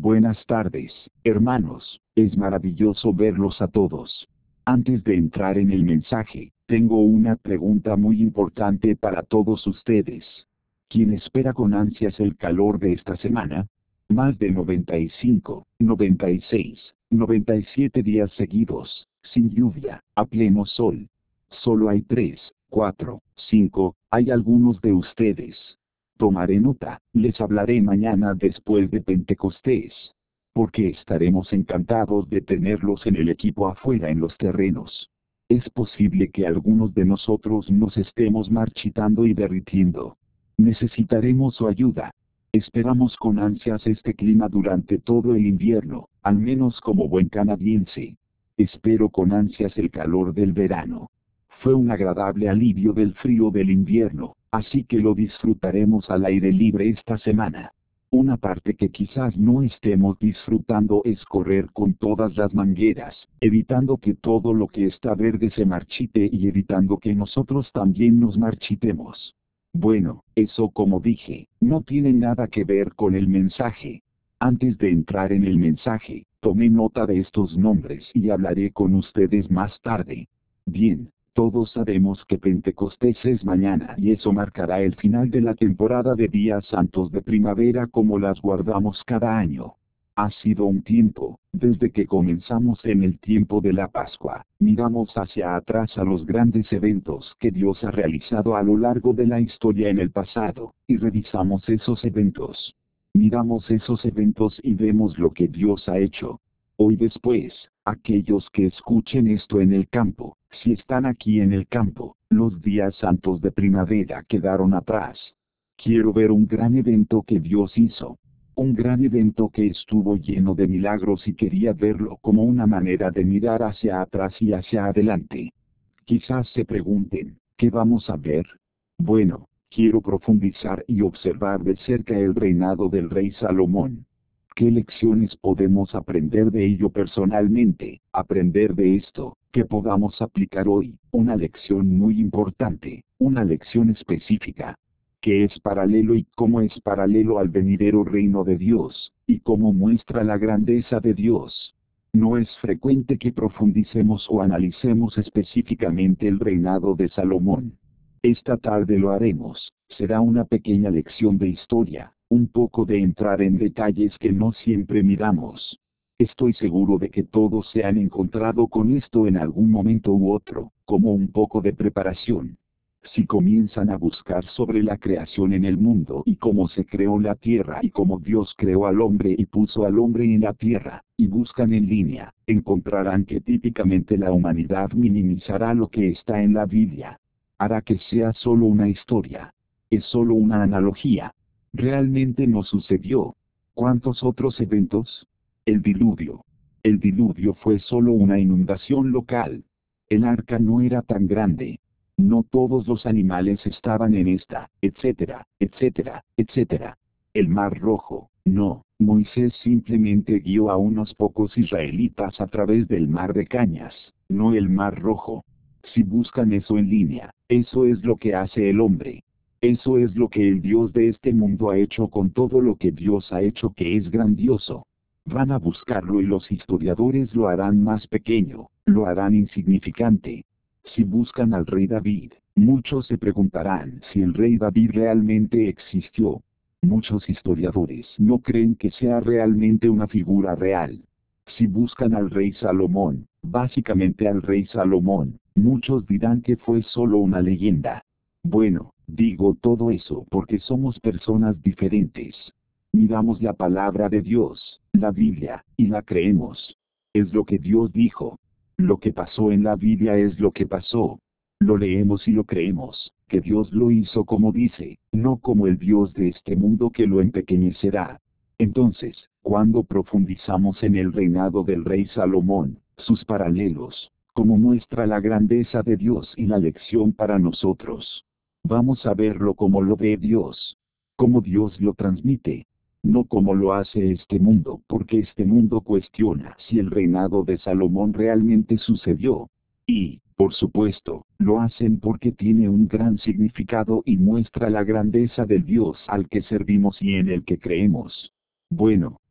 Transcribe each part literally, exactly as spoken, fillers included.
Buenas tardes, hermanos, es maravilloso verlos a todos. Antes de entrar en el mensaje, tengo una pregunta muy importante para todos ustedes. ¿Quién espera con ansias el calor de esta semana? Más de noventa y cinco, noventa y seis, noventa y siete días seguidos, sin lluvia, a pleno sol. Solo hay tres, cuatro, cinco, hay algunos de ustedes. Tomaré nota, les hablaré mañana después de Pentecostés. Porque estaremos encantados de tenerlos en el equipo afuera en los terrenos. Es posible que algunos de nosotros nos estemos marchitando y derritiendo. Necesitaremos su ayuda. Esperamos con ansias este clima durante todo el invierno, al menos como buen canadiense. Espero con ansias el calor del verano. Fue un agradable alivio del frío del invierno, así que lo disfrutaremos al aire libre esta semana. Una parte que quizás no estemos disfrutando es correr con todas las mangueras, evitando que todo lo que está verde se marchite y evitando que nosotros también nos marchitemos. Bueno, eso como dije, no tiene nada que ver con el mensaje. Antes de entrar en el mensaje, tomé nota de estos nombres y hablaré con ustedes más tarde. Bien. Todos sabemos que Pentecostés es mañana y eso marcará el final de la temporada de días santos de primavera como las guardamos cada año. Ha sido un tiempo, desde que comenzamos en el tiempo de la Pascua, miramos hacia atrás a los grandes eventos que Dios ha realizado a lo largo de la historia en el pasado, y revisamos esos eventos. Miramos esos eventos y vemos lo que Dios ha hecho. Hoy después, aquellos que escuchen esto en el campo, si están aquí en el campo, los días santos de primavera quedaron atrás. Quiero ver un gran evento que Dios hizo. Un gran evento que estuvo lleno de milagros y quería verlo como una manera de mirar hacia atrás y hacia adelante. Quizás se pregunten, ¿qué vamos a ver? Bueno, quiero profundizar y observar de cerca el reinado del rey Salomón. ¿Qué lecciones podemos aprender de ello personalmente? Aprender de esto, que podamos aplicar hoy, una lección muy importante, una lección específica, que es paralelo y cómo es paralelo al venidero reino de Dios, y cómo muestra la grandeza de Dios. No es frecuente que profundicemos o analicemos específicamente el reinado de Salomón. Esta tarde lo haremos, será una pequeña lección de historia. Un poco de entrar en detalles que no siempre miramos. Estoy seguro de que todos se han encontrado con esto en algún momento u otro, como un poco de preparación. Si comienzan a buscar sobre la creación en el mundo y cómo se creó la tierra y cómo Dios creó al hombre y puso al hombre en la tierra, y buscan en línea, encontrarán que típicamente la humanidad minimizará lo que está en la Biblia. Hará que sea solo una historia. Es solo una analogía. Realmente no sucedió. ¿Cuántos otros eventos? El diluvio. El diluvio fue solo una inundación local. El arca no era tan grande. No todos los animales estaban en esta, etcétera, etcétera, etcétera. El mar rojo, no, Moisés simplemente guió a unos pocos israelitas a través del mar de cañas, no el mar rojo. Si buscan eso en línea, eso es lo que hace el hombre. Eso es lo que el Dios de este mundo ha hecho con todo lo que Dios ha hecho que es grandioso. Van a buscarlo y los historiadores lo harán más pequeño, lo harán insignificante. Si buscan al rey David, muchos se preguntarán si el rey David realmente existió. Muchos historiadores no creen que sea realmente una figura real. Si buscan al rey Salomón, básicamente al rey Salomón, muchos dirán que fue solo una leyenda. Bueno, digo todo eso porque somos personas diferentes. Miramos la palabra de Dios, la Biblia, y la creemos. Es lo que Dios dijo. Lo que pasó en la Biblia es lo que pasó. Lo leemos y lo creemos, que Dios lo hizo como dice, no como el Dios de este mundo que lo empequeñecerá. Entonces, cuando profundizamos en el reinado del rey Salomón, sus paralelos, como muestra la grandeza de Dios y la lección para nosotros. Vamos a verlo como lo ve Dios. Como Dios lo transmite. No como lo hace este mundo, porque este mundo cuestiona si el reinado de Salomón realmente sucedió. Y, por supuesto, lo hacen porque tiene un gran significado y muestra la grandeza del Dios al que servimos y en el que creemos. Bueno,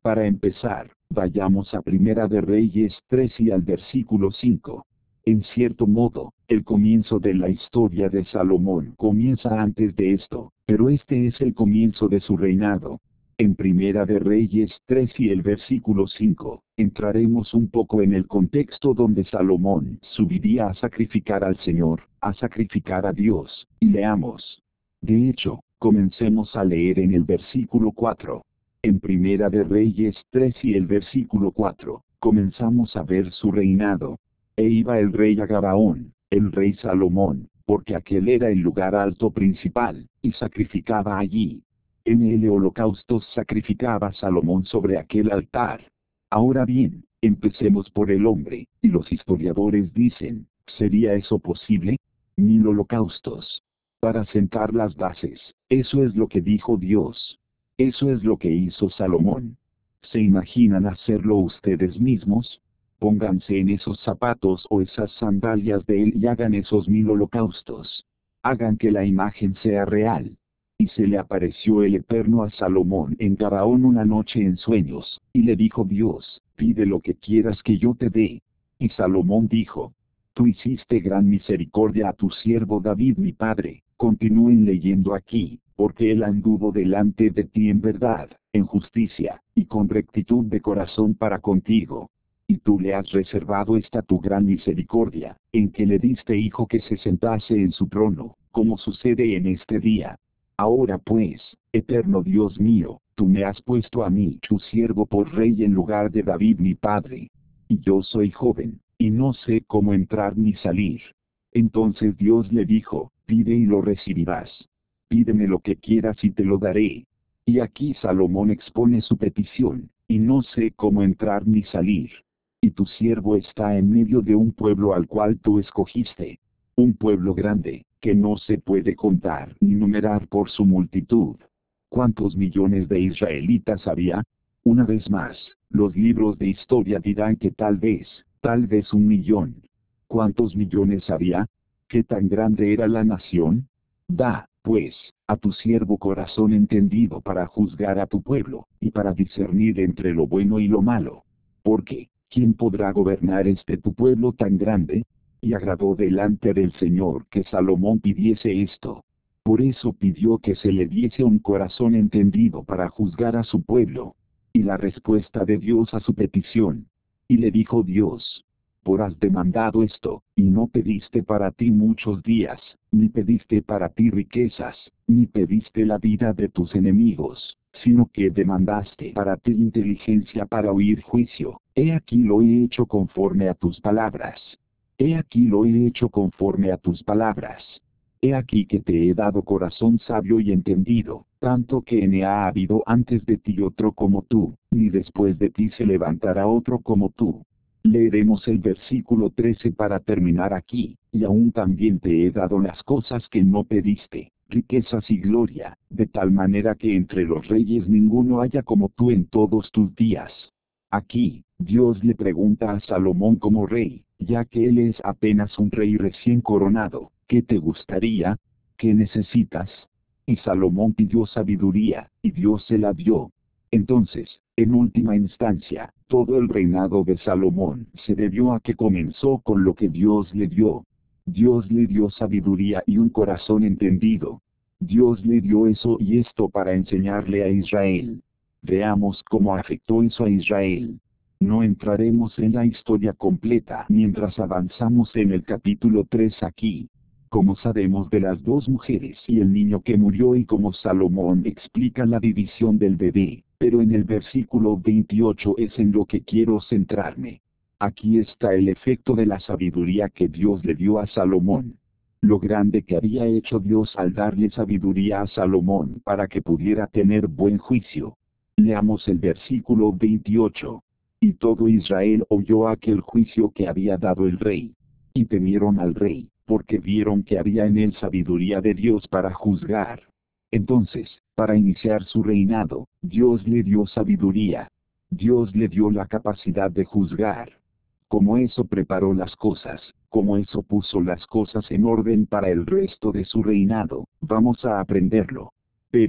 Para empezar, vayamos a Primera de Reyes tres y al versículo cinco. En cierto modo, el comienzo de la historia de Salomón comienza antes de esto, pero este es el comienzo de su reinado. En Primera de Reyes tres y el versículo cinco, entraremos un poco en el contexto donde Salomón subiría a sacrificar al Señor, a sacrificar a Dios, y leamos. De hecho, comencemos a leer en el versículo cuatro. En Primera de Reyes tres y el versículo cuatro, comenzamos a ver su reinado. E iba el rey a Gabaón, el rey Salomón, porque aquel era el lugar alto principal, y sacrificaba allí. En el holocausto sacrificaba Salomón sobre aquel altar. Ahora bien, empecemos por el hombre, y los historiadores dicen, ¿sería eso posible? Mil holocaustos. Para sentar las bases, eso es lo que dijo Dios. Eso es lo que hizo Salomón. ¿Se imaginan hacerlo ustedes mismos? Pónganse en esos zapatos o esas sandalias de él y hagan esos mil holocaustos. Hagan que la imagen sea real. Y se le apareció el Eterno a Salomón en Gabaón una noche en sueños, y le dijo Dios, pide lo que quieras que yo te dé. Y Salomón dijo, tú hiciste gran misericordia a tu siervo David mi padre. Continúen leyendo aquí, porque él anduvo delante de ti en verdad, en justicia, y con rectitud de corazón para contigo. Y tú le has reservado esta tu gran misericordia, en que le diste hijo que se sentase en su trono, como sucede en este día. Ahora pues, eterno Dios mío, tú me has puesto a mí tu siervo por rey en lugar de David mi padre. Y yo soy joven, y no sé cómo entrar ni salir. Entonces Dios le dijo, pide y lo recibirás. Pídeme lo que quieras y te lo daré. Y aquí Salomón expone su petición, y no sé cómo entrar ni salir. Y tu siervo está en medio de un pueblo al cual tú escogiste. Un pueblo grande, que no se puede contar ni numerar por su multitud. ¿Cuántos millones de israelitas había? Una vez más, los libros de historia dirán que tal vez, tal vez un millón. ¿Cuántos millones había? ¿Qué tan grande era la nación? Da, pues, a tu siervo corazón entendido para juzgar a tu pueblo, y para discernir entre lo bueno y lo malo. Porque, ¿quién podrá gobernar este tu pueblo tan grande? Y agradó delante del Señor que Salomón pidiese esto. Por eso pidió que se le diese un corazón entendido para juzgar a su pueblo. Y la respuesta de Dios a su petición. Y le dijo Dios, por has demandado esto, y no pediste para ti muchos días, ni pediste para ti riquezas, ni pediste la vida de tus enemigos, sino que demandaste para ti inteligencia para oír juicio. He aquí lo he hecho conforme a tus palabras. He aquí lo he hecho conforme a tus palabras. He aquí que te he dado corazón sabio y entendido, tanto que ni ha habido antes de ti otro como tú, ni después de ti se levantará otro como tú. Leeremos el versículo trece para terminar aquí, y aún también te he dado las cosas que no pediste, riquezas y gloria, de tal manera que entre los reyes ninguno haya como tú en todos tus días. Aquí, Dios le pregunta a Salomón como rey, ya que él es apenas un rey recién coronado, ¿qué te gustaría? ¿Qué necesitas? Y Salomón pidió sabiduría, y Dios se la dio. Entonces, en última instancia, todo el reinado de Salomón se debió a que comenzó con lo que Dios le dio. Dios le dio sabiduría y un corazón entendido. Dios le dio eso y esto para enseñarle a Israel. Veamos cómo afectó eso a Israel. No entraremos en la historia completa mientras avanzamos en el capítulo tres aquí. Como sabemos de las dos mujeres y el niño que murió y cómo Salomón explica la división del bebé, pero en el versículo veintiocho es en lo que quiero centrarme. Aquí está el efecto de la sabiduría que Dios le dio a Salomón. Lo grande que había hecho Dios al darle sabiduría a Salomón para que pudiera tener buen juicio. Leamos el versículo veintiocho. Y todo Israel oyó aquel juicio que había dado el rey. Y temieron al rey, porque vieron que había en él sabiduría de Dios para juzgar. Entonces, para iniciar su reinado, Dios le dio sabiduría. Dios le dio la capacidad de juzgar. Como eso preparó las cosas, como eso puso las cosas en orden para el resto de su reinado, vamos a aprenderlo. Pero,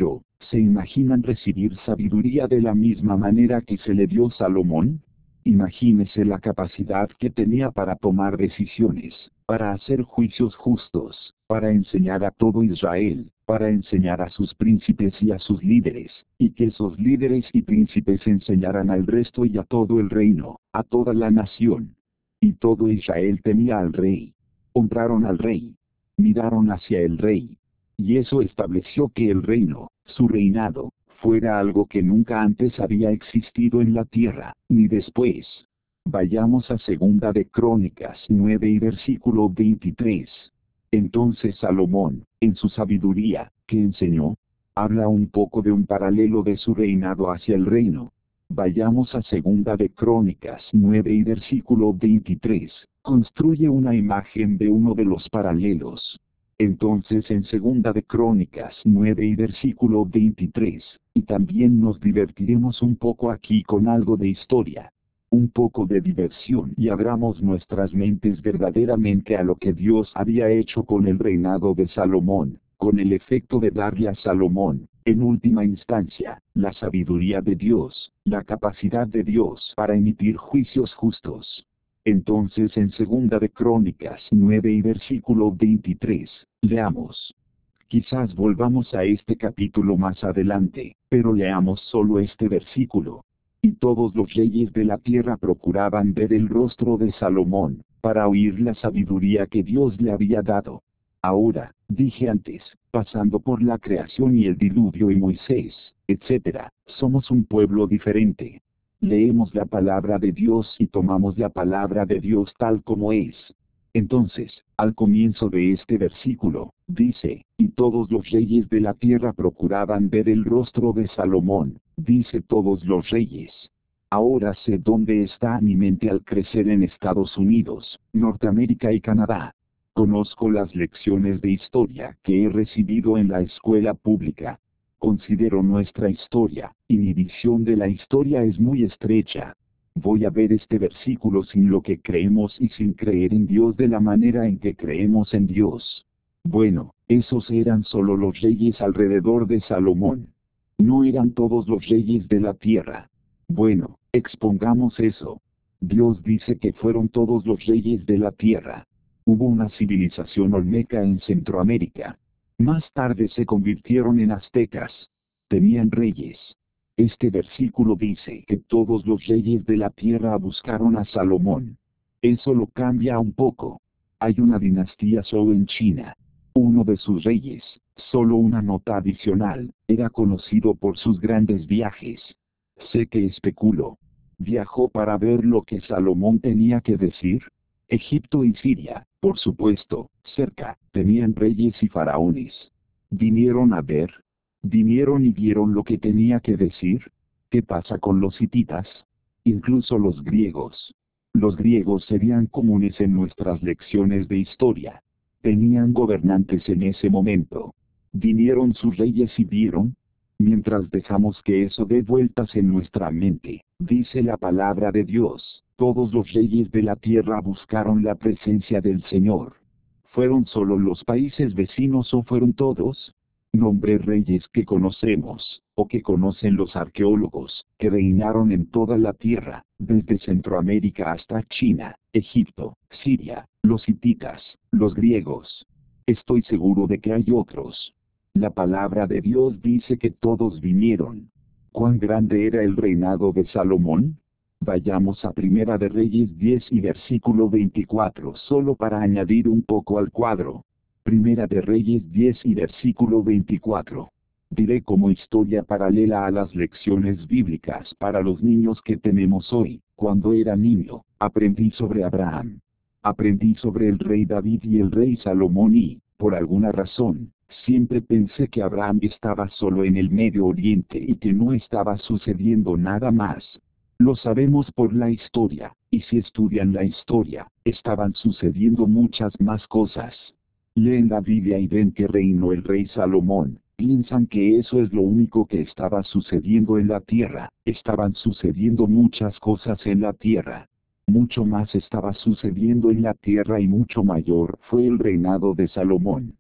¿Se imaginan recibir sabiduría de la misma manera que se le dio Salomón? Imagínese la capacidad que tenía para tomar decisiones, para hacer juicios justos, para enseñar a todo Israel, para enseñar a sus príncipes y a sus líderes, y que esos líderes y príncipes enseñaran al resto y a todo el reino, a toda la nación. Y todo Israel temía al rey. Honraron al rey. Miraron hacia el rey. Y eso estableció que el reino, su reinado, fuera algo que nunca antes había existido en la tierra, ni después. Vayamos a Segunda de Crónicas nueve y versículo veintitrés. Entonces Salomón, en su sabiduría, que enseñó, habla un poco de un paralelo de su reinado hacia el reino. Vayamos a Segunda de Crónicas nueve y versículo veintitrés. Construye una imagen de uno de los paralelos. Entonces en Segunda de Crónicas nueve y versículo veintitrés, y también nos divertiremos un poco aquí con algo de historia. Un poco de diversión y abramos nuestras mentes verdaderamente a lo que Dios había hecho con el reinado de Salomón, con el efecto de darle a Salomón, en última instancia, la sabiduría de Dios, la capacidad de Dios para emitir juicios justos. Entonces en Segunda de Crónicas nueve y versículo veintitrés, leamos. Quizás volvamos a este capítulo más adelante, pero leamos solo este versículo. Y todos los reyes de la tierra procuraban ver el rostro de Salomón, para oír la sabiduría que Dios le había dado. Ahora, dije antes, pasando por la creación y el diluvio y Moisés, etcétera, somos un pueblo diferente. Leemos la palabra de Dios y tomamos la palabra de Dios tal como es. Entonces, al comienzo de este versículo, dice, y todos los reyes de la tierra procuraban ver el rostro de Salomón, dice todos los reyes. Ahora sé dónde está mi mente al crecer en Estados Unidos, Norteamérica y Canadá. Conozco las lecciones de historia que he recibido en la escuela pública. Considero nuestra historia, y mi visión de la historia es muy estrecha. Voy a ver este versículo sin lo que creemos y sin creer en Dios de la manera en que creemos en Dios. Bueno, esos eran solo los reyes alrededor de Salomón. No eran todos los reyes de la tierra. Bueno, expongamos eso. Dios dice que fueron todos los reyes de la tierra. Hubo una civilización olmeca en Centroamérica. Más tarde se convirtieron en aztecas. Tenían reyes. Este versículo dice que todos los reyes de la tierra buscaron a Salomón. Eso lo cambia un poco. Hay una dinastía Zhou en China. Uno de sus reyes, solo una nota adicional, era conocido por sus grandes viajes. Sé que especulo. Viajó para ver lo que Salomón tenía que decir. Egipto y Siria, por supuesto, cerca, tenían reyes y faraones. Vinieron a ver. Vinieron y vieron lo que tenía que decir. ¿Qué pasa con los hititas? Incluso los griegos. Los griegos serían comunes en nuestras lecciones de historia. Tenían gobernantes en ese momento. Vinieron sus reyes y vieron. Mientras dejamos que eso dé vueltas en nuestra mente, dice la palabra de Dios, todos los reyes de la tierra buscaron la presencia del Señor. ¿Fueron solo los países vecinos o fueron todos? Nombre reyes que conocemos, o que conocen los arqueólogos, que reinaron en toda la tierra, desde Centroamérica hasta China, Egipto, Siria, los hititas, los griegos. Estoy seguro de que hay otros. La palabra de Dios dice que todos vinieron. ¿Cuán grande era el reinado de Salomón? Vayamos a Primera de Reyes diez y versículo veinticuatro solo para añadir un poco al cuadro. Primera de Reyes diez y versículo veinticuatro. Diré como historia paralela a las lecciones bíblicas para los niños que tenemos hoy. Cuando era niño, aprendí sobre Abraham. Aprendí sobre el rey David y el rey Salomón y, por alguna razón, siempre pensé que Abraham estaba solo en el Medio Oriente y que no estaba sucediendo nada más. Lo sabemos por la historia, y si estudian la historia, estaban sucediendo muchas más cosas. Leen la Biblia y ven que reinó el rey Salomón, piensan que eso es lo único que estaba sucediendo en la tierra, estaban sucediendo muchas cosas en la tierra. Mucho más estaba sucediendo en la tierra y mucho mayor fue el reinado de Salomón.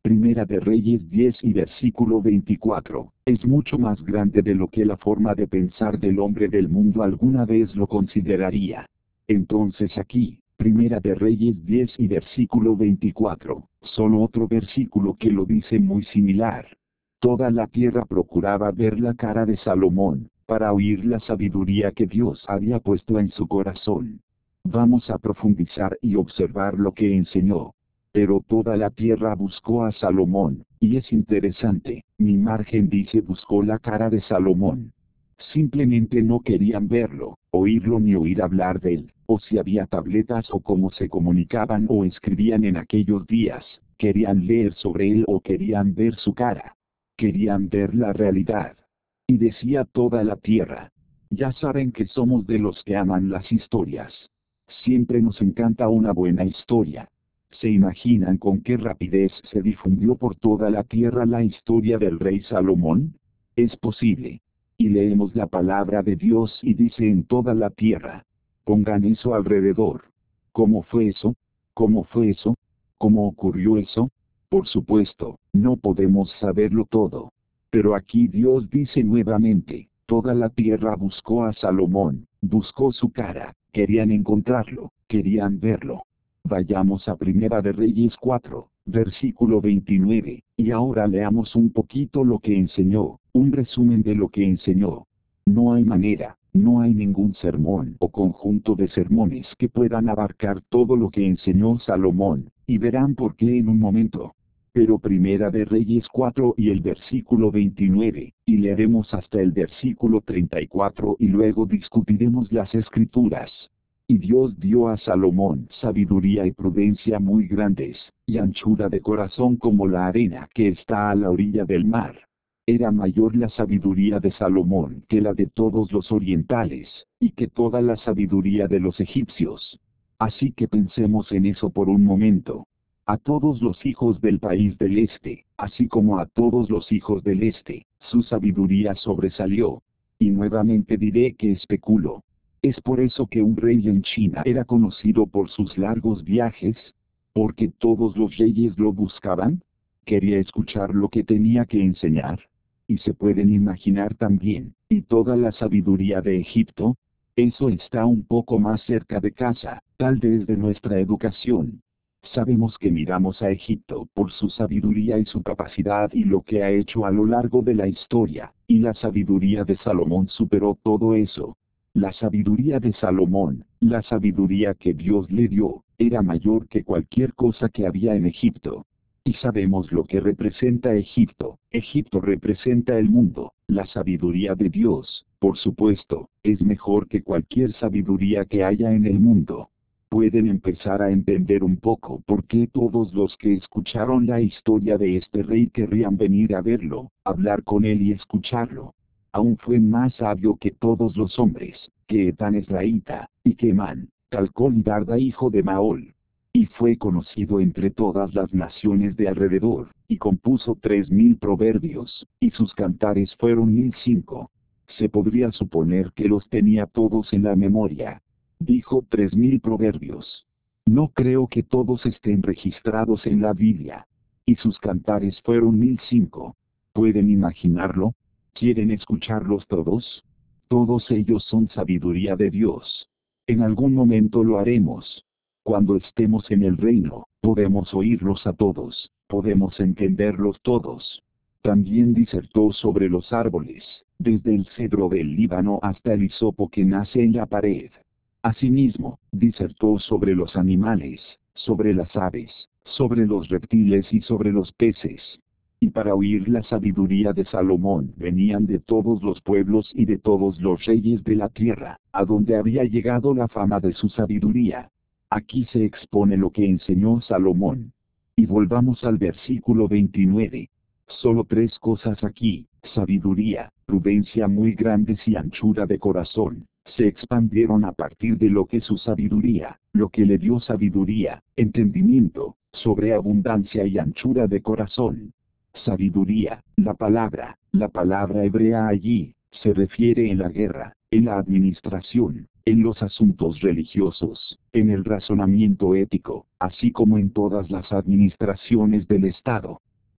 Primera de Reyes diez y versículo veinticuatro, es mucho más grande de lo que la forma de pensar del hombre del mundo alguna vez lo consideraría. Entonces aquí, Primera de Reyes diez y versículo veinticuatro, solo otro versículo que lo dice muy similar. Toda la tierra procuraba ver la cara de Salomón, para oír la sabiduría que Dios había puesto en su corazón. Vamos a profundizar y observar lo que enseñó. Pero toda la tierra buscó a Salomón, y es interesante, mi margen dice buscó la cara de Salomón. Simplemente no querían verlo, oírlo ni oír hablar de él, o si había tabletas o cómo se comunicaban o escribían en aquellos días, querían leer sobre él o querían ver su cara. Querían ver la realidad. Y decía toda la tierra. Ya saben que somos de los que aman las historias. Siempre nos encanta una buena historia. ¿Se imaginan con qué rapidez se difundió por toda la tierra la historia del rey Salomón? Es posible. Y leemos la palabra de Dios y dice en toda la tierra. Pongan eso alrededor. ¿Cómo fue eso? ¿Cómo fue eso? ¿Cómo ocurrió eso? Por supuesto, no podemos saberlo todo. Pero aquí Dios dice nuevamente, toda la tierra buscó a Salomón, buscó su cara, querían encontrarlo, querían verlo. Vayamos a Primera de Reyes cuatro, versículo veintinueve, y ahora leamos un poquito lo que enseñó, un resumen de lo que enseñó. No hay manera, no hay ningún sermón o conjunto de sermones que puedan abarcar todo lo que enseñó Salomón, y verán por qué en un momento. Pero Primera de Reyes cuatro y el versículo veintinueve, y leeremos hasta el versículo treinta y cuatro y luego discutiremos las escrituras. Y Dios dio a Salomón sabiduría y prudencia muy grandes, y anchura de corazón como la arena que está a la orilla del mar. Era mayor la sabiduría de Salomón que la de todos los orientales, y que toda la sabiduría de los egipcios. Así que pensemos en eso por un momento. A todos los hijos del país del este, así como a todos los hijos del este, su sabiduría sobresalió. Y nuevamente diré que especulo. Es por eso que un rey en China era conocido por sus largos viajes, porque todos los reyes lo buscaban. Quería escuchar lo que tenía que enseñar. Y se pueden imaginar también, y toda la sabiduría de Egipto. Eso está un poco más cerca de casa, tal vez de nuestra educación. Sabemos que miramos a Egipto por su sabiduría y su capacidad y lo que ha hecho a lo largo de la historia, y la sabiduría de Salomón superó todo eso. La sabiduría de Salomón, la sabiduría que Dios le dio, era mayor que cualquier cosa que había en Egipto. Y sabemos lo que representa Egipto. Egipto representa el mundo. La sabiduría de Dios, por supuesto, es mejor que cualquier sabiduría que haya en el mundo. Pueden empezar a entender un poco por qué todos los que escucharon la historia de este rey querrían venir a verlo, hablar con él y escucharlo. Aún fue más sabio que todos los hombres, que Etán Esraíta, y que Man, Calcol y Darda hijo de Maol. Y fue conocido entre todas las naciones de alrededor, y compuso tres mil proverbios, y sus cantares fueron mil cinco. Se podría suponer que los tenía todos en la memoria. Dijo tres mil proverbios. No creo que todos estén registrados en la Biblia. Y sus cantares fueron mil cinco. ¿Pueden imaginarlo? ¿Quieren escucharlos todos? Todos ellos son sabiduría de Dios. En algún momento lo haremos. Cuando estemos en el reino, podemos oírlos a todos, podemos entenderlos todos. También disertó sobre los árboles, desde el cedro del Líbano hasta el hisopo que nace en la pared. Asimismo, disertó sobre los animales, sobre las aves, sobre los reptiles y sobre los peces. Y para oír la sabiduría de Salomón venían de todos los pueblos y de todos los reyes de la tierra, a donde había llegado la fama de su sabiduría. Aquí se expone lo que enseñó Salomón. Y volvamos al versículo veintinueve. Solo tres cosas aquí: sabiduría, prudencia muy grandes y anchura de corazón, se expandieron a partir de lo que su sabiduría, lo que le dio sabiduría, entendimiento, sobreabundancia y anchura de corazón. Sabiduría, la palabra, la palabra hebrea allí, se refiere en la guerra, en la administración, en los asuntos religiosos, en el razonamiento ético, así como en todas las administraciones del Estado.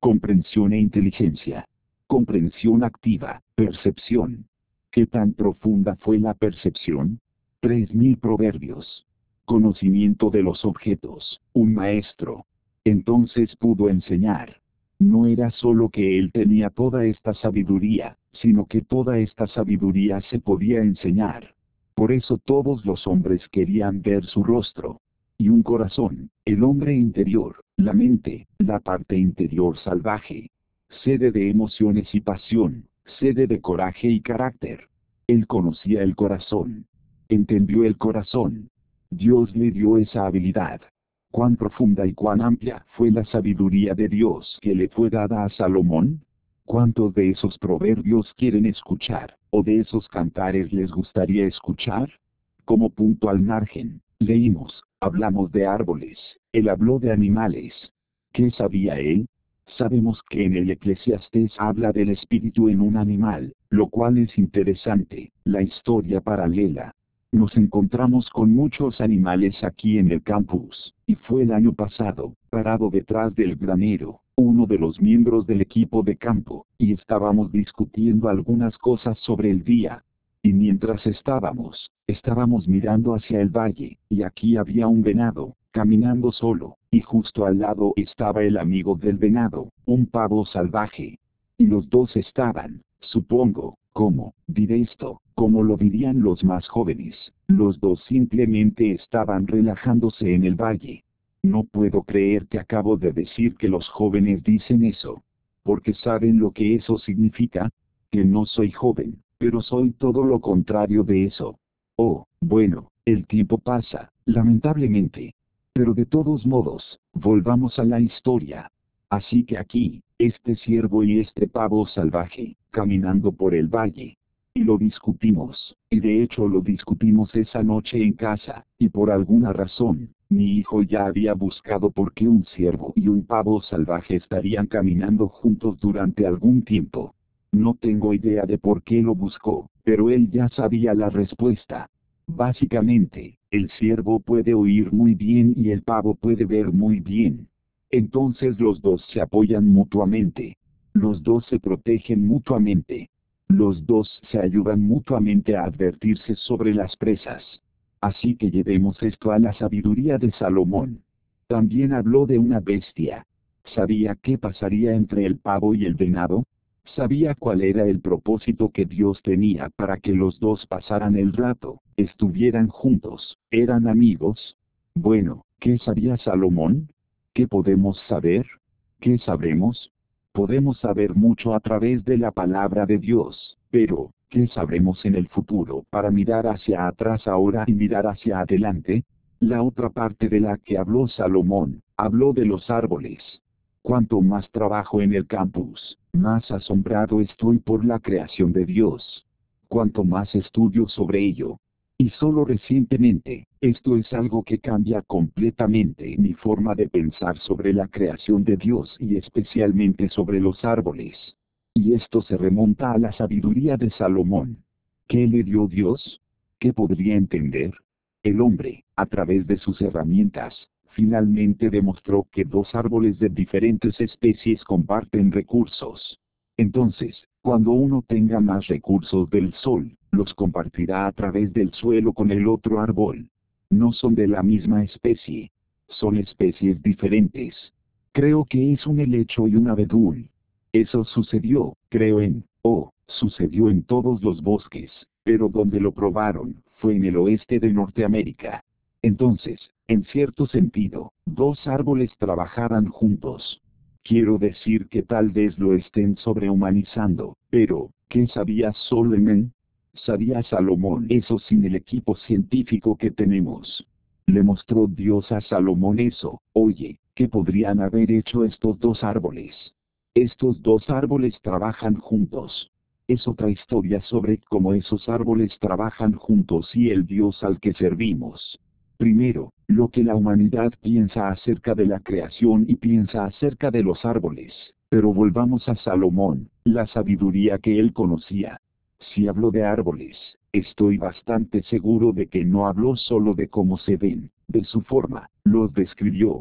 comprensión e inteligencia. Comprensión activa, percepción. ¿Qué tan profunda fue la percepción? Tres mil proverbios. Conocimiento de los objetos, un maestro. Entonces pudo enseñar. No era solo que él tenía toda esta sabiduría, sino que toda esta sabiduría se podía enseñar. Por eso todos los hombres querían ver su rostro. Y un corazón, el hombre interior, la mente, la parte interior salvaje. Sede de emociones y pasión, sede de coraje y carácter. Él conocía el corazón. Entendió el corazón. Dios le dio esa habilidad. Cuán profunda y cuán amplia fue la sabiduría de Dios que le fue dada a Salomón. ¿Cuántos de esos proverbios quieren escuchar, o de esos cantares les gustaría escuchar? Como punto al margen, leímos, hablamos de árboles, él habló de animales. ¿Qué sabía él? Sabemos que en el Eclesiastés habla del espíritu en un animal, lo cual es interesante, la historia paralela. Nos encontramos con muchos animales aquí en el campus, y fue el año pasado, parado detrás del granero, uno de los miembros del equipo de campo, y estábamos discutiendo algunas cosas sobre el día. Y mientras estábamos, estábamos mirando hacia el valle, y aquí había un venado, caminando solo, y justo al lado estaba el amigo del venado, un pavo salvaje. Y los dos estaban, supongo, ¿cómo diré esto? Como lo dirían los más jóvenes, los dos simplemente estaban relajándose en el valle. No puedo creer que acabo de decir que los jóvenes dicen eso. Porque ¿saben lo que eso significa? Que no soy joven, pero soy todo lo contrario de eso. Oh, bueno, el tiempo pasa, lamentablemente. Pero de todos modos, volvamos a la historia. Así que aquí, este ciervo y este pavo salvaje, caminando por el valle. Y lo discutimos, y de hecho lo discutimos esa noche en casa, y por alguna razón, mi hijo ya había buscado por qué un ciervo y un pavo salvaje estarían caminando juntos durante algún tiempo. No tengo idea de por qué lo buscó, pero él ya sabía la respuesta. Básicamente, el ciervo puede oír muy bien y el pavo puede ver muy bien. Entonces los dos se apoyan mutuamente. Los dos se protegen mutuamente. Los dos se ayudan mutuamente a advertirse sobre las presas. Así que llevemos esto a la sabiduría de Salomón. También habló de una bestia. ¿Sabía qué pasaría entre el pavo y el venado? Sabía cuál era el propósito que Dios tenía para que los dos pasaran el rato, estuvieran juntos, eran amigos. Bueno, ¿qué sabía Salomón? ¿Qué podemos saber? ¿Qué sabremos? Podemos saber mucho a través de la palabra de Dios, pero, ¿qué sabremos en el futuro para mirar hacia atrás ahora y mirar hacia adelante? La otra parte de la que habló Salomón, habló de los árboles. Cuanto más trabajo en el campus, más asombrado estoy por la creación de Dios. Cuanto más estudio sobre ello. Y solo recientemente, esto es algo que cambia completamente mi forma de pensar sobre la creación de Dios y especialmente sobre los árboles. Y esto se remonta a la sabiduría de Salomón. ¿Qué le dio Dios? ¿Qué podría entender? El hombre, a través de sus herramientas, finalmente demostró que dos árboles de diferentes especies comparten recursos. Entonces, cuando uno tenga más recursos del sol, los compartirá a través del suelo con el otro árbol. No son de la misma especie. Son especies diferentes. Creo que es un helecho y un abedul. Eso sucedió, creo en, oh, sucedió en todos los bosques, pero donde lo probaron, fue en el oeste de Norteamérica. Entonces, en cierto sentido, dos árboles trabajarán juntos. Quiero decir que tal vez lo estén sobrehumanizando, pero, ¿qué sabía Solomon? ¿Sabía Salomón eso sin el equipo científico que tenemos? Le mostró Dios a Salomón eso. Oye, ¿qué podrían haber hecho estos dos árboles? Estos dos árboles trabajan juntos. Es otra historia sobre cómo esos árboles trabajan juntos y el Dios al que servimos. Primero, lo que la humanidad piensa acerca de la creación y piensa acerca de los árboles. Pero volvamos a Salomón, la sabiduría que él conocía. Si habló de árboles, estoy bastante seguro de que no habló solo de cómo se ven, de su forma, los describió.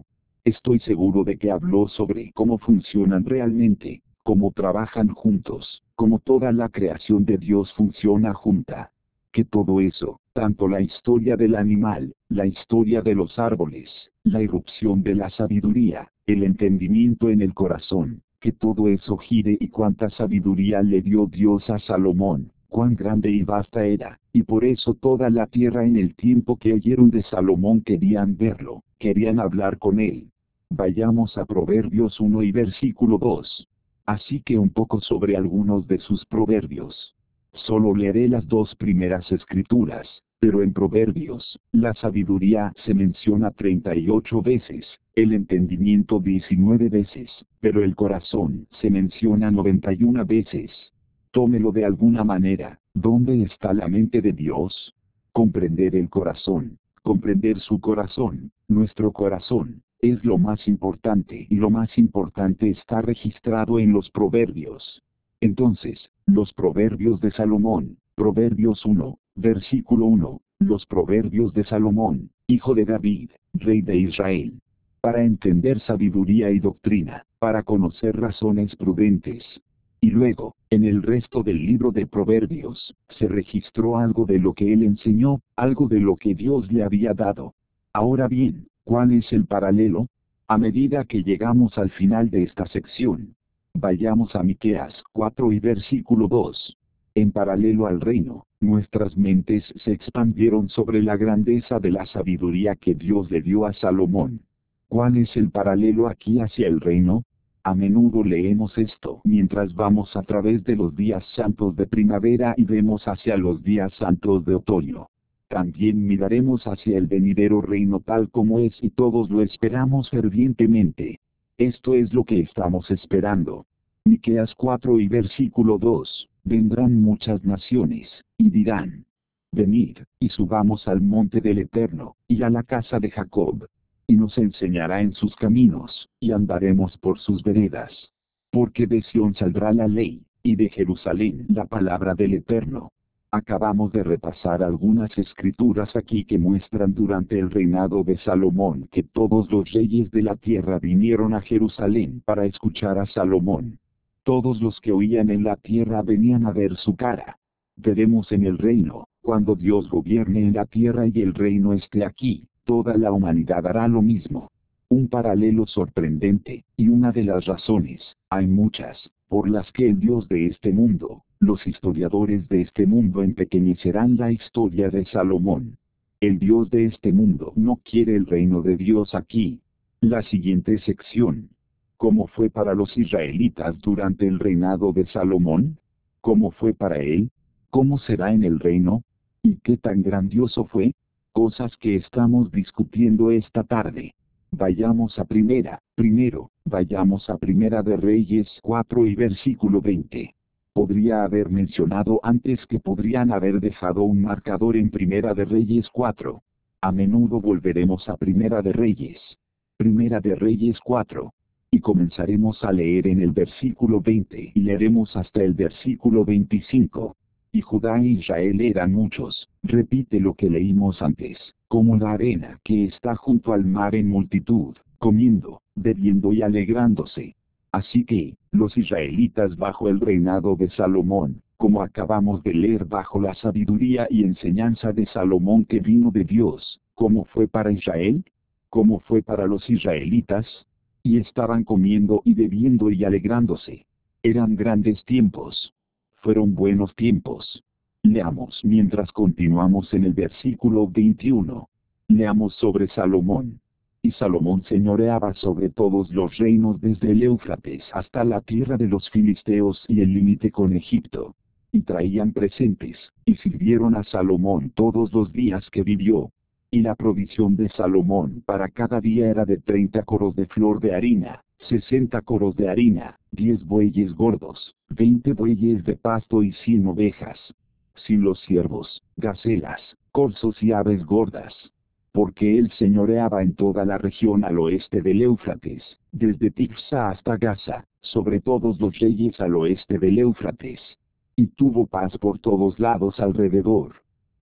Estoy seguro de que habló sobre cómo funcionan realmente, cómo trabajan juntos, cómo toda la creación de Dios funciona junta. Que todo eso, tanto la historia del animal, la historia de los árboles, la irrupción de la sabiduría, el entendimiento en el corazón, que todo eso gire y cuánta sabiduría le dio Dios a Salomón, cuán grande y vasta era, y por eso toda la tierra en el tiempo que oyeron de Salomón querían verlo, querían hablar con él. Vayamos a Proverbios uno y versículo dos. Así que un poco sobre algunos de sus proverbios. Solo leeré las dos primeras escrituras, pero en Proverbios, la sabiduría se menciona treinta y ocho veces, el entendimiento diecinueve veces, pero el corazón se menciona noventa y una veces. Tómelo de alguna manera, ¿dónde está la mente de Dios? Comprender el corazón, comprender su corazón, nuestro corazón, es lo más importante y lo más importante está registrado en los Proverbios. Entonces, los Proverbios de Salomón, Proverbios uno, versículo uno, los Proverbios de Salomón, hijo de David, rey de Israel. Para entender sabiduría y doctrina, para conocer razones prudentes. Y luego, en el resto del libro de Proverbios, se registró algo de lo que él enseñó, algo de lo que Dios le había dado. Ahora bien, ¿cuál es el paralelo? A medida que llegamos al final de esta sección, vayamos a Miqueas cuatro y versículo dos. En paralelo al reino, nuestras mentes se expandieron sobre la grandeza de la sabiduría que Dios le dio a Salomón. ¿Cuál es el paralelo aquí hacia el reino? A menudo leemos esto mientras vamos a través de los días santos de primavera y vemos hacia los días santos de otoño. También miraremos hacia el venidero reino tal como es y todos lo esperamos fervientemente. Esto es lo que estamos esperando. Miqueas cuatro y versículo dos, vendrán muchas naciones, y dirán, venid, y subamos al monte del Eterno, y a la casa de Jacob. Y nos enseñará en sus caminos, y andaremos por sus veredas. Porque de Sión saldrá la ley, y de Jerusalén la palabra del Eterno. Acabamos de repasar algunas escrituras aquí que muestran durante el reinado de Salomón que todos los reyes de la tierra vinieron a Jerusalén para escuchar a Salomón. Todos los que oían en la tierra venían a ver su cara. Veremos en el reino, cuando Dios gobierne en la tierra y el reino esté aquí, toda la humanidad hará lo mismo. Un paralelo sorprendente, y una de las razones, hay muchas, por las que el Dios de este mundo, los historiadores de este mundo empequeñecerán la historia de Salomón. El Dios de este mundo no quiere el reino de Dios aquí. La siguiente sección. ¿Cómo fue para los israelitas durante el reinado de Salomón? ¿Cómo fue para él? ¿Cómo será en el reino? ¿Y qué tan grandioso fue? Cosas que estamos discutiendo esta tarde. Vayamos a primera, primero, vayamos a Primera de Reyes cuatro y versículo veinte. Podría haber mencionado antes que podrían haber dejado un marcador en Primera de Reyes cuatro. A menudo volveremos a Primera de Reyes. Primera de Reyes cuatro. Y comenzaremos a leer en el versículo veinte y leeremos hasta el versículo veinticinco. Y Judá e Israel eran muchos, repite lo que leímos antes, como la arena que está junto al mar en multitud, comiendo, bebiendo y alegrándose. Así que, los israelitas bajo el reinado de Salomón, como acabamos de leer bajo la sabiduría y enseñanza de Salomón que vino de Dios, ¿cómo fue para Israel? ¿Cómo fue para los israelitas? Y estaban comiendo y bebiendo y alegrándose. Eran grandes tiempos. Fueron buenos tiempos. Leamos mientras continuamos en el versículo veintiuno. Leamos sobre Salomón. Y Salomón señoreaba sobre todos los reinos desde el Éufrates hasta la tierra de los filisteos y el límite con Egipto. Y traían presentes, y sirvieron a Salomón todos los días que vivió. Y la provisión de Salomón para cada día era de treinta coros de flor de harina, sesenta coros de harina, diez bueyes gordos, veinte bueyes de pasto y cien ovejas. Sin los ciervos, gacelas, corzos y aves gordas. Porque él señoreaba en toda la región al oeste del Éufrates, desde Tifsa hasta Gaza, sobre todos los reyes al oeste del Éufrates. Y tuvo paz por todos lados alrededor.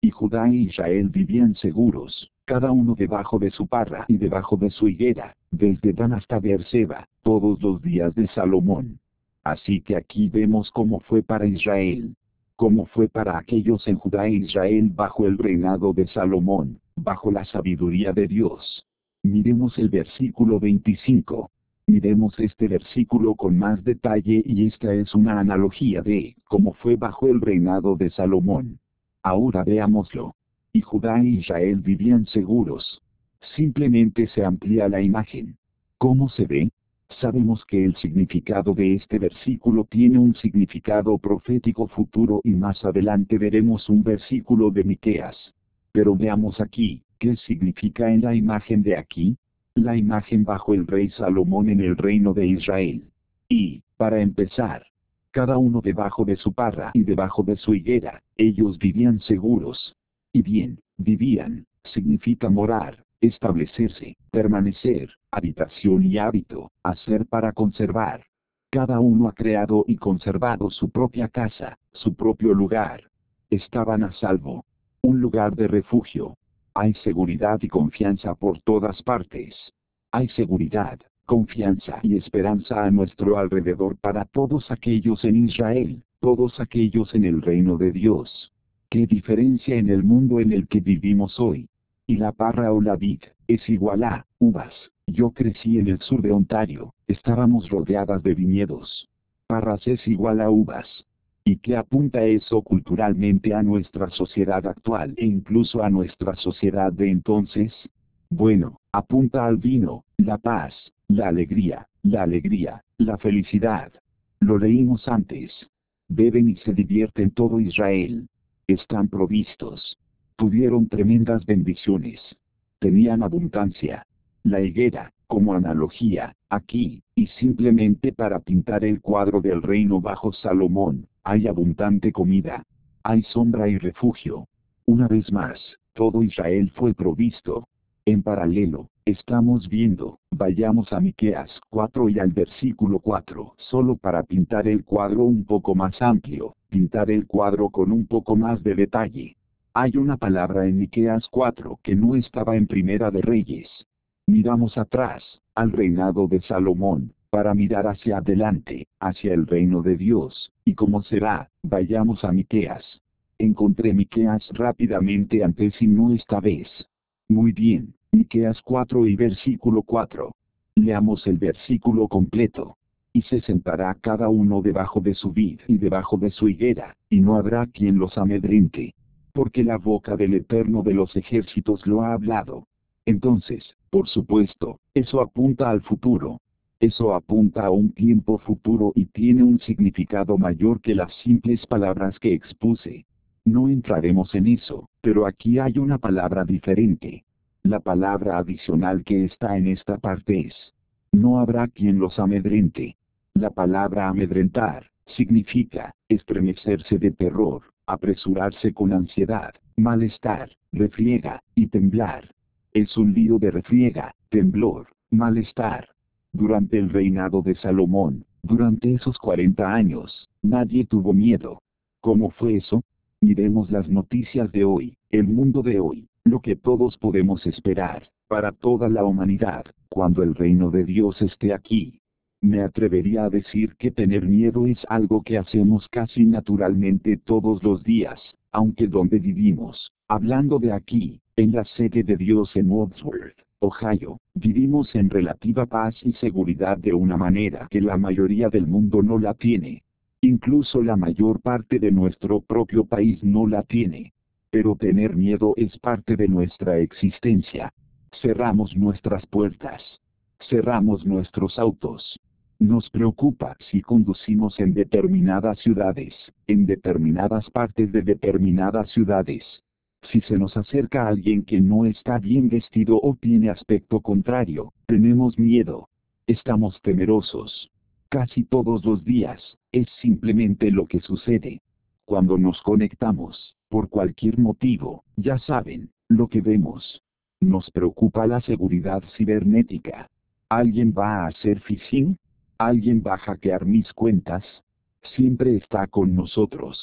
Y Judá e Israel vivían seguros, cada uno debajo de su parra y debajo de su higuera, desde Dan hasta Beerseba, todos los días de Salomón. Así que aquí vemos cómo fue para Israel. Cómo fue para aquellos en Judá e Israel bajo el reinado de Salomón, bajo la sabiduría de Dios. Miremos el versículo veinticinco. Miremos este versículo con más detalle y esta es una analogía de cómo fue bajo el reinado de Salomón. Ahora veámoslo. Y Judá e Israel vivían seguros. Simplemente se amplía la imagen. ¿Cómo se ve? Sabemos que el significado de este versículo tiene un significado profético futuro y más adelante veremos un versículo de Miqueas. Pero veamos aquí, ¿qué significa en la imagen de aquí? La imagen bajo el rey Salomón en el reino de Israel. Y, para empezar, cada uno debajo de su parra y debajo de su higuera, ellos vivían seguros. Y bien, vivían, significa morar, establecerse, permanecer, habitación y hábito, hacer para conservar. Cada uno ha creado y conservado su propia casa, su propio lugar. Estaban a salvo. Un lugar de refugio. Hay seguridad y confianza por todas partes. Hay seguridad, confianza y esperanza a nuestro alrededor para todos aquellos en Israel, todos aquellos en el reino de Dios. ¿Qué diferencia en el mundo en el que vivimos hoy? Y la parra o la vid, es igual a, uvas. Yo crecí en el sur de Ontario, estábamos rodeadas de viñedos. Parras es igual a uvas. ¿Y qué apunta eso culturalmente a nuestra sociedad actual e incluso a nuestra sociedad de entonces? Bueno, apunta al vino, la paz, la alegría, la alegría, la felicidad. Lo leímos antes. Beben y se divierten todo Israel. Están provistos. Tuvieron tremendas bendiciones. Tenían abundancia. La higuera, como analogía, aquí, y simplemente para pintar el cuadro del reino bajo Salomón, hay abundante comida. Hay sombra y refugio. Una vez más, todo Israel fue provisto. En paralelo, estamos viendo, vayamos a Miqueas cuatro y al versículo cuatro, solo para pintar el cuadro un poco más amplio, pintar el cuadro con un poco más de detalle. Hay una palabra en Miqueas cuatro que no estaba en Primera de Reyes. Miramos atrás, al reinado de Salomón, para mirar hacia adelante, hacia el reino de Dios, y cómo será, vayamos a Miqueas. Encontré Miqueas rápidamente antes y no esta vez. Muy bien, Miqueas cuatro y versículo cuatro. Leamos el versículo completo. Y se sentará cada uno debajo de su vid y debajo de su higuera, y no habrá quien los amedrente. Porque la boca del Eterno de los ejércitos lo ha hablado. Entonces, por supuesto, eso apunta al futuro. Eso apunta a un tiempo futuro y tiene un significado mayor que las simples palabras que expuse. No entraremos en eso, pero aquí hay una palabra diferente. La palabra adicional que está en esta parte es: no habrá quien los amedrente. La palabra amedrentar significa estremecerse de terror, apresurarse con ansiedad, malestar, refriega, y temblar. Es un lío de refriega, temblor, malestar. Durante el reinado de Salomón, durante esos cuarenta años, nadie tuvo miedo. ¿Cómo fue eso? Miremos las noticias de hoy, el mundo de hoy, lo que todos podemos esperar, para toda la humanidad, cuando el reino de Dios esté aquí. Me atrevería a decir que tener miedo es algo que hacemos casi naturalmente todos los días, aunque donde vivimos, hablando de aquí, en la sede de Dios en Wadsworth, Ohio, vivimos en relativa paz y seguridad de una manera que la mayoría del mundo no la tiene. Incluso la mayor parte de nuestro propio país no la tiene. Pero tener miedo es parte de nuestra existencia. Cerramos nuestras puertas. Cerramos nuestros autos. Nos preocupa si conducimos en determinadas ciudades, en determinadas partes de determinadas ciudades. Si se nos acerca alguien que no está bien vestido o tiene aspecto contrario, tenemos miedo. Estamos temerosos. Casi todos los días, es simplemente lo que sucede. Cuando nos conectamos, por cualquier motivo, ya saben, lo que vemos. Nos preocupa la seguridad cibernética. ¿Alguien va a hacer phishing? ¿Alguien va a hackear mis cuentas? Siempre está con nosotros.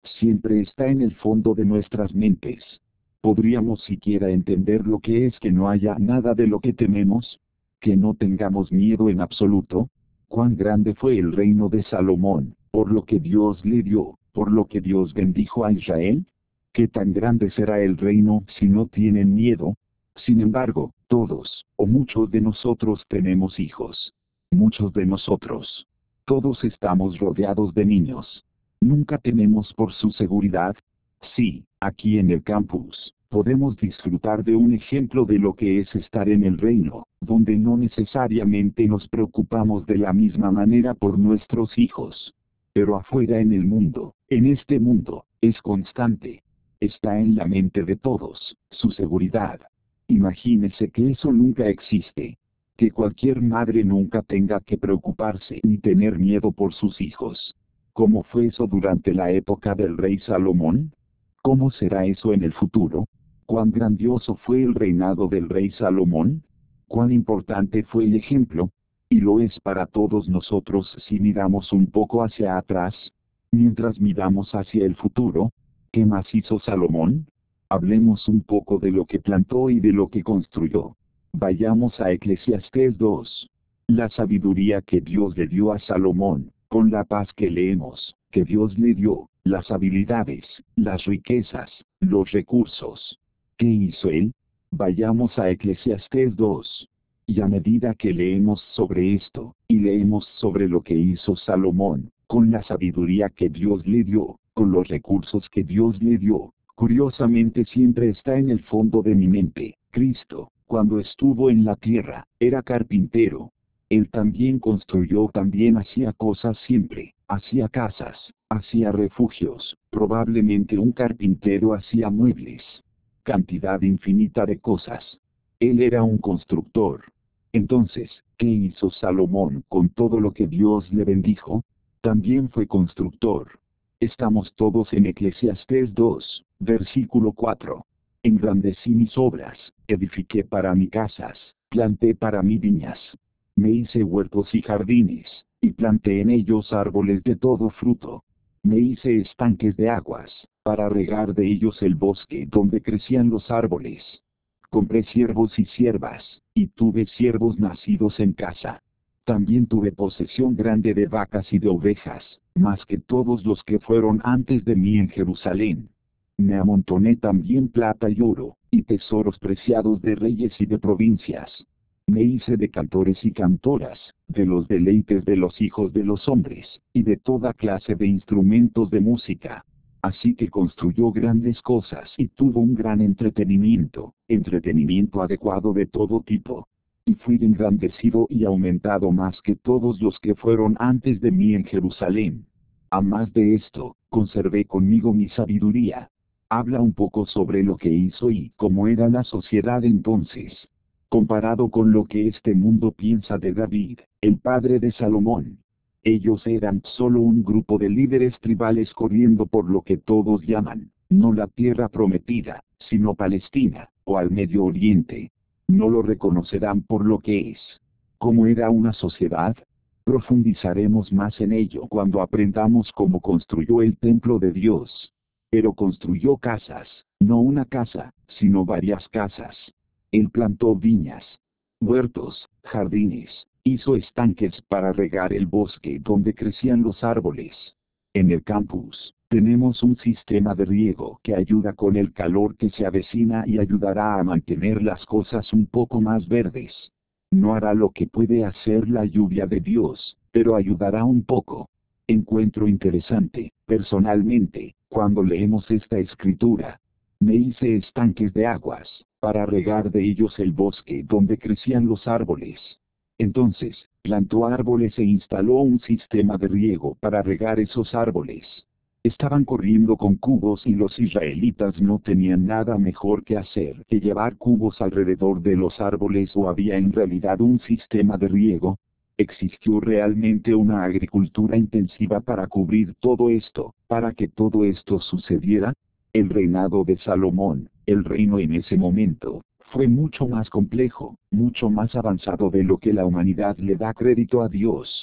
Siempre está en el fondo de nuestras mentes. ¿Podríamos siquiera entender lo que es que no haya nada de lo que tememos? ¿Que no tengamos miedo en absoluto? ¿Cuán grande fue el reino de Salomón, por lo que Dios le dio, por lo que Dios bendijo a Israel? ¿Qué tan grande será el reino si no tienen miedo? Sin embargo, todos, o muchos de nosotros tenemos hijos. Muchos de nosotros. Todos estamos rodeados de niños. Nunca tememos por su seguridad. Sí, aquí en el campus, podemos disfrutar de un ejemplo de lo que es estar en el reino, donde no necesariamente nos preocupamos de la misma manera por nuestros hijos. Pero afuera en el mundo, en este mundo, es constante. Está en la mente de todos, su seguridad. Imagínese que eso nunca existe. Que cualquier madre nunca tenga que preocuparse ni tener miedo por sus hijos. ¿Cómo fue eso durante la época del rey Salomón? ¿Cómo será eso en el futuro? ¿Cuán grandioso fue el reinado del rey Salomón? ¿Cuán importante fue el ejemplo? Y lo es para todos nosotros si miramos un poco hacia atrás. Mientras miramos hacia el futuro, ¿qué más hizo Salomón? Hablemos un poco de lo que plantó y de lo que construyó. Vayamos a Eclesiastés dos. La sabiduría que Dios le dio a Salomón, con la paz que leemos, que Dios le dio, las habilidades, las riquezas, los recursos. ¿Qué hizo él? Vayamos a Eclesiastés dos. Y a medida que leemos sobre esto, y leemos sobre lo que hizo Salomón, con la sabiduría que Dios le dio, con los recursos que Dios le dio, curiosamente siempre está en el fondo de mi mente, Cristo, cuando estuvo en la tierra, era carpintero. Él también construyó, también hacía cosas siempre, hacía casas, hacía refugios, probablemente un carpintero hacía muebles. Cantidad infinita de cosas. Él era un constructor. Entonces, ¿qué hizo Salomón con todo lo que Dios le bendijo? También fue constructor. Estamos todos en Eclesiastés dos, versículo cuatro. Engrandecí mis obras, edifiqué para mí casas, planté para mí viñas. Me hice huertos y jardines, y planté en ellos árboles de todo fruto. Me hice estanques de aguas, para regar de ellos el bosque donde crecían los árboles. Compré siervos y siervas, y tuve siervos nacidos en casa. También tuve posesión grande de vacas y de ovejas, más que todos los que fueron antes de mí en Jerusalén. Me amontoné también plata y oro, y tesoros preciados de reyes y de provincias. Me hice de cantores y cantoras, de los deleites de los hijos de los hombres, y de toda clase de instrumentos de música. Así que construyó grandes cosas y tuvo un gran entretenimiento, entretenimiento adecuado de todo tipo. Y fui engrandecido y aumentado más que todos los que fueron antes de mí en Jerusalén. A más de esto, conservé conmigo mi sabiduría. Habla un poco sobre lo que hizo y cómo era la sociedad entonces. Comparado con lo que este mundo piensa de David, el padre de Salomón. Ellos eran solo un grupo de líderes tribales corriendo por lo que todos llaman, no la tierra prometida, sino Palestina, o al Medio Oriente. No lo reconocerán por lo que es. ¿Cómo era una sociedad? Profundizaremos más en ello cuando aprendamos cómo construyó el templo de Dios. Pero construyó casas, no una casa, sino varias casas. Él plantó viñas, huertos, jardines, hizo estanques para regar el bosque donde crecían los árboles. En el campus, tenemos un sistema de riego que ayuda con el calor que se avecina y ayudará a mantener las cosas un poco más verdes. No hará lo que puede hacer la lluvia de Dios, pero ayudará un poco. Encuentro interesante, personalmente, cuando leemos esta escritura. Me hice estanques de aguas, para regar de ellos el bosque donde crecían los árboles. Entonces, plantó árboles e instaló un sistema de riego para regar esos árboles. Estaban corriendo con cubos y los israelitas no tenían nada mejor que hacer que llevar cubos alrededor de los árboles, o había en realidad un sistema de riego. Existió realmente una agricultura intensiva para cubrir todo esto, para que todo esto sucediera. El reinado de Salomón, el reino en ese momento, fue mucho más complejo, mucho más avanzado de lo que la humanidad le da crédito a Dios.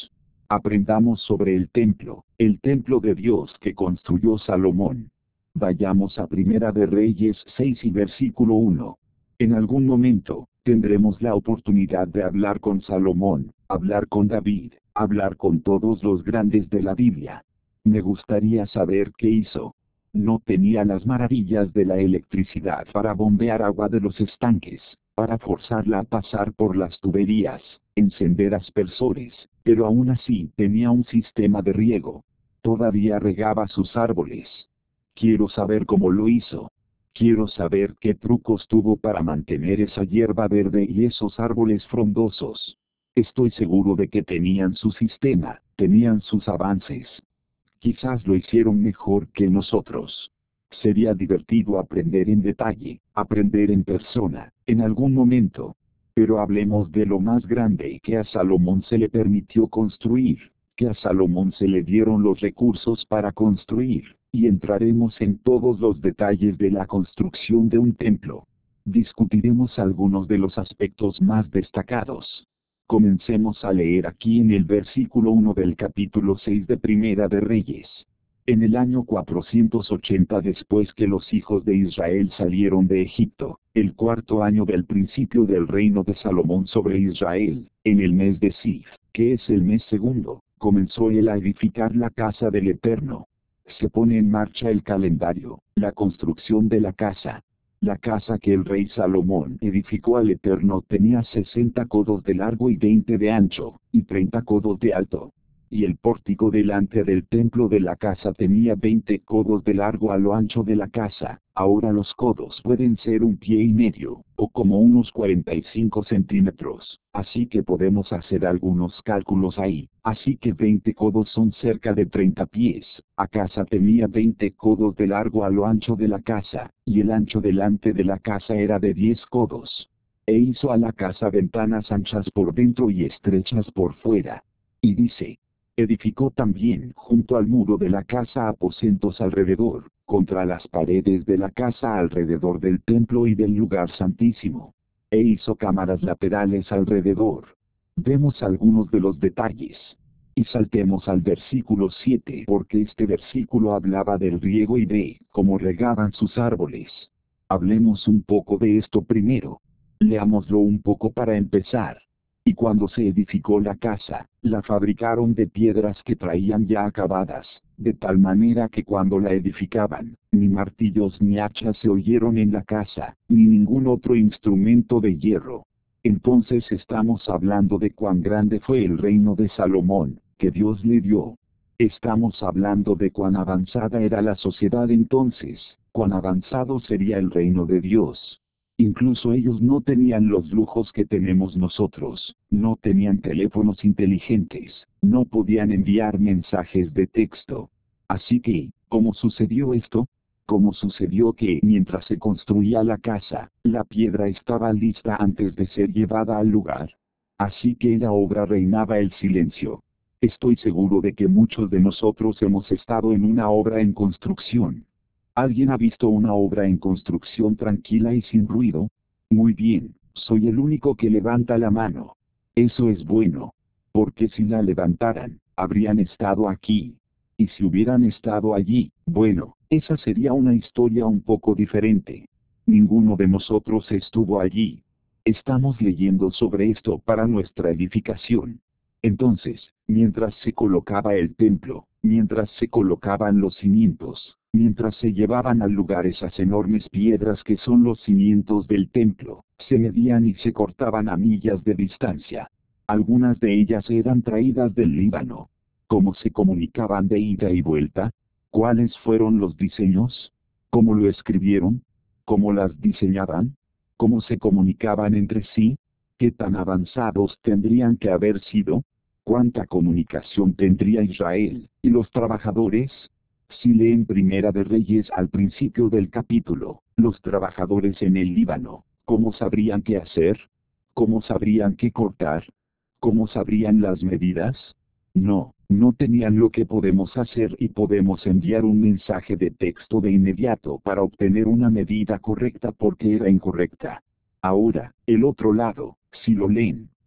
Aprendamos sobre el templo, el templo de Dios que construyó Salomón. Vayamos a Primera de Reyes seis y versículo uno. En algún momento, tendremos la oportunidad de hablar con Salomón, hablar con David, hablar con todos los grandes de la Biblia. Me gustaría saber qué hizo. No tenía las maravillas de la electricidad para bombear agua de los estanques, para forzarla a pasar por las tuberías, encender aspersores, pero aún así tenía un sistema de riego. Todavía regaba sus árboles. Quiero saber cómo lo hizo. Quiero saber qué trucos tuvo para mantener esa hierba verde y esos árboles frondosos. Estoy seguro de que tenían su sistema, tenían sus avances. Quizás lo hicieron mejor que nosotros. Sería divertido aprender en detalle, aprender en persona, en algún momento. Pero hablemos de lo más grande que a Salomón se le permitió construir, que a Salomón se le dieron los recursos para construir, y entraremos en todos los detalles de la construcción de un templo. Discutiremos algunos de los aspectos más destacados. Comencemos a leer aquí en el versículo uno del capítulo seis de Primera de Reyes. En el año cuatrocientos ochenta después que los hijos de Israel salieron de Egipto, el cuarto año del principio del reino de Salomón sobre Israel, en el mes de Sif, que es el mes segundo, comenzó él a edificar la casa del Eterno. Se pone en marcha el calendario, la construcción de la casa. La casa que el rey Salomón edificó al Eterno tenía sesenta codos de largo y veinte de ancho, y treinta codos de alto. Y el pórtico delante del templo de la casa tenía veinte codos de largo a lo ancho de la casa. Ahora los codos pueden ser un pie y medio, o como unos cuarenta y cinco centímetros, así que podemos hacer algunos cálculos ahí. Así que veinte codos son cerca de treinta pies. La casa tenía veinte codos de largo a lo ancho de la casa, y el ancho delante de la casa era de diez codos. E hizo a la casa ventanas anchas por dentro y estrechas por fuera. Y dice, edificó también junto al muro de la casa aposentos alrededor, contra las paredes de la casa alrededor del templo y del lugar santísimo. E hizo cámaras laterales alrededor. Vemos algunos de los detalles. Y saltemos al versículo siete porque este versículo hablaba del riego y de cómo regaban sus árboles. Hablemos un poco de esto primero. Leámoslo un poco para empezar. Y cuando se edificó la casa, la fabricaron de piedras que traían ya acabadas, de tal manera que cuando la edificaban, ni martillos ni hachas se oyeron en la casa, ni ningún otro instrumento de hierro. Entonces estamos hablando de cuán grande fue el reino de Salomón, que Dios le dio. Estamos hablando de cuán avanzada era la sociedad entonces, cuán avanzado sería el reino de Dios. Incluso ellos no tenían los lujos que tenemos nosotros, no tenían teléfonos inteligentes, no podían enviar mensajes de texto. Así que, ¿cómo sucedió esto? ¿Cómo sucedió que mientras se construía la casa, la piedra estaba lista antes de ser llevada al lugar? Así que en la obra reinaba el silencio. Estoy seguro de que muchos de nosotros hemos estado en una obra en construcción. ¿Alguien ha visto una obra en construcción tranquila y sin ruido? Muy bien, soy el único que levanta la mano. Eso es bueno. Porque si la levantaran, habrían estado aquí. Y si hubieran estado allí, bueno, esa sería una historia un poco diferente. Ninguno de nosotros estuvo allí. Estamos leyendo sobre esto para nuestra edificación. Entonces, mientras se colocaba el templo, mientras se colocaban los cimientos, mientras se llevaban al lugar esas enormes piedras que son los cimientos del templo, se medían y se cortaban a millas de distancia. Algunas de ellas eran traídas del Líbano. ¿Cómo se comunicaban de ida y vuelta? ¿Cuáles fueron los diseños? ¿Cómo lo escribieron? ¿Cómo las diseñaban? ¿Cómo se comunicaban entre sí? ¿Qué tan avanzados tendrían que haber sido? ¿Cuánta comunicación tendría Israel y los trabajadores? Si leen Primera de Reyes al principio del capítulo, los trabajadores en el Líbano, ¿cómo sabrían qué hacer? ¿Cómo sabrían qué cortar? ¿Cómo sabrían las medidas? No, no tenían lo que podemos hacer y podemos enviar un mensaje de texto de inmediato para obtener una medida correcta porque era incorrecta. Ahora, el otro lado, si lo leen,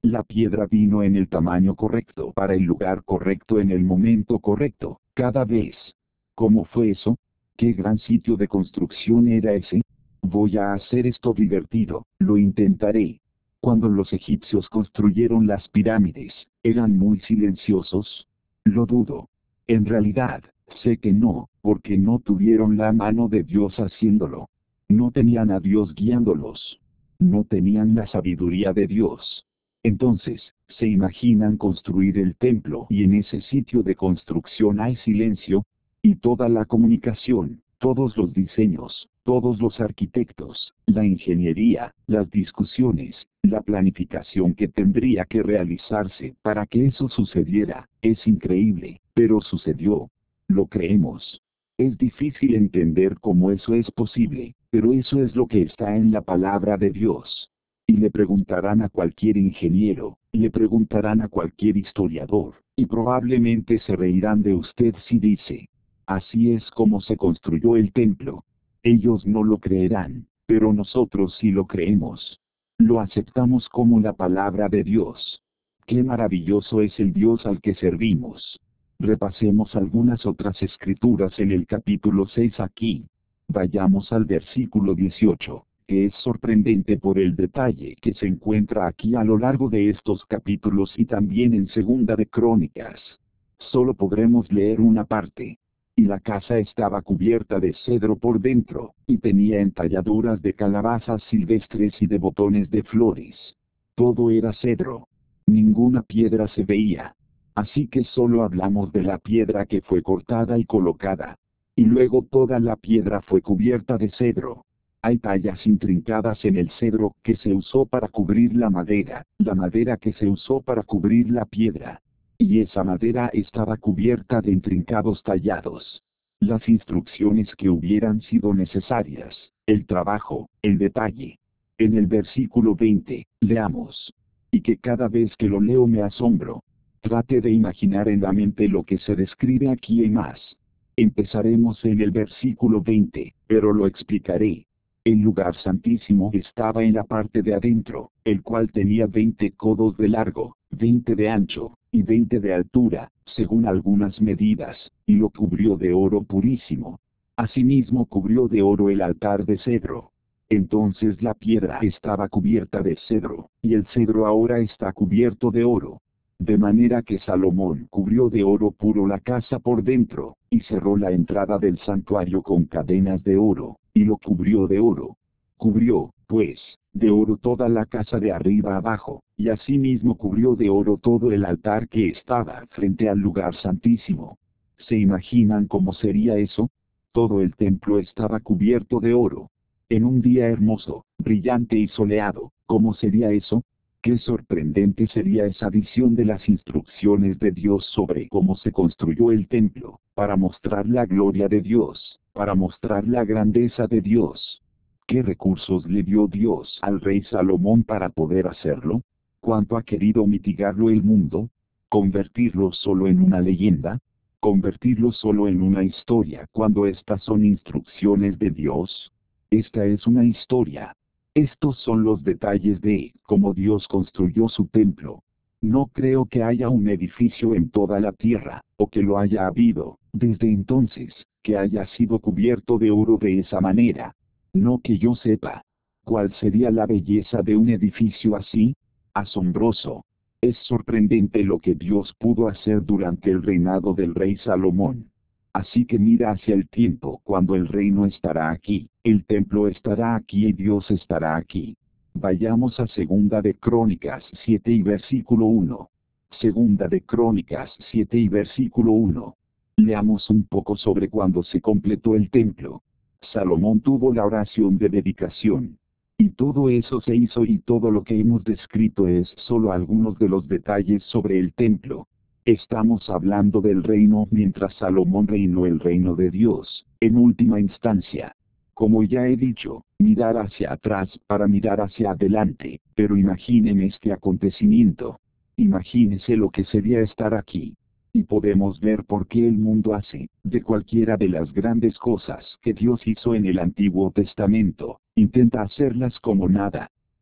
La piedra vino en el tamaño correcto para el lugar correcto en el momento correcto, cada vez. ¿Cómo fue eso? ¿Qué gran sitio de construcción era ese? Voy a hacer esto divertido, lo intentaré. Cuando los egipcios construyeron las pirámides, ¿eran muy silenciosos? Lo dudo. En realidad, sé que no, porque no tuvieron la mano de Dios haciéndolo. No tenían a Dios guiándolos. No tenían la sabiduría de Dios. Entonces, se imaginan construir el templo y en ese sitio de construcción hay silencio, y toda la comunicación, todos los diseños, todos los arquitectos, la ingeniería, las discusiones, la planificación que tendría que realizarse para que eso sucediera, es increíble, pero sucedió. Lo creemos. Es difícil entender cómo eso es posible, pero eso es lo que está en la palabra de Dios. Y le preguntarán a cualquier ingeniero, le preguntarán a cualquier historiador, y probablemente se reirán de usted si dice: así es como se construyó el templo. Ellos no lo creerán, pero nosotros sí lo creemos. Lo aceptamos como la palabra de Dios. Qué maravilloso es el Dios al que servimos. Repasemos algunas otras escrituras en el capítulo seis aquí. Vayamos al versículo dieciocho, que es sorprendente por el detalle que se encuentra aquí a lo largo de estos capítulos y también en Segunda de Crónicas. Solo podremos leer una parte. Y la casa estaba cubierta de cedro por dentro, y tenía entalladuras de calabazas silvestres y de botones de flores. Todo era cedro. Ninguna piedra se veía. Así que solo hablamos de la piedra que fue cortada y colocada. Y luego toda la piedra fue cubierta de cedro. Hay tallas intrincadas en el cedro que se usó para cubrir la madera, la madera que se usó para cubrir la piedra. Y esa madera estaba cubierta de intrincados tallados. Las instrucciones que hubieran sido necesarias, el trabajo, el detalle. En el versículo veinte, leamos. Y que cada vez que lo leo me asombro. Trate de imaginar en la mente lo que se describe aquí y más. Empezaremos en el versículo veinte, pero lo explicaré. El lugar santísimo estaba en la parte de adentro, el cual tenía veinte codos de largo, veinte de ancho, y veinte de altura, según algunas medidas, y lo cubrió de oro purísimo. Asimismo cubrió de oro el altar de cedro. Entonces la piedra estaba cubierta de cedro, y el cedro ahora está cubierto de oro. De manera que Salomón cubrió de oro puro la casa por dentro, y cerró la entrada del santuario con cadenas de oro, y lo cubrió de oro. Cubrió, pues, de oro toda la casa de arriba abajo, y asimismo cubrió de oro todo el altar que estaba frente al lugar santísimo. ¿Se imaginan cómo sería eso? Todo el templo estaba cubierto de oro. En un día hermoso, brillante y soleado, ¿cómo sería eso? Qué sorprendente sería esa visión de las instrucciones de Dios sobre cómo se construyó el templo, para mostrar la gloria de Dios, para mostrar la grandeza de Dios. ¿Qué recursos le dio Dios al rey Salomón para poder hacerlo? ¿Cuánto ha querido mitigarlo el mundo? ¿Convertirlo solo en una leyenda? ¿Convertirlo solo en una historia cuando estas son instrucciones de Dios? Esta es una historia. Estos son los detalles de cómo Dios construyó su templo. No creo que haya un edificio en toda la tierra, o que lo haya habido, desde entonces, que haya sido cubierto de oro de esa manera. No que yo sepa. ¿Cuál sería la belleza de un edificio así? Asombroso. Es sorprendente lo que Dios pudo hacer durante el reinado del rey Salomón. Así que mira hacia el tiempo cuando el reino estará aquí, el templo estará aquí y Dios estará aquí. Vayamos a Segunda de Crónicas siete y versículo uno. Segunda de Crónicas siete y versículo uno. Leamos un poco sobre cuando se completó el templo. Salomón tuvo la oración de dedicación. Y todo eso se hizo y todo lo que hemos descrito es solo algunos de los detalles sobre el templo. Estamos hablando del reino mientras Salomón reinó el reino de Dios, en última instancia. Como ya he dicho, mirar hacia atrás para mirar hacia adelante, pero imaginen este acontecimiento. Imagínese lo que sería estar aquí. Y podemos ver por qué el mundo hace, de cualquiera de las grandes cosas que Dios hizo en el Antiguo Testamento, intenta hacerlas como nada.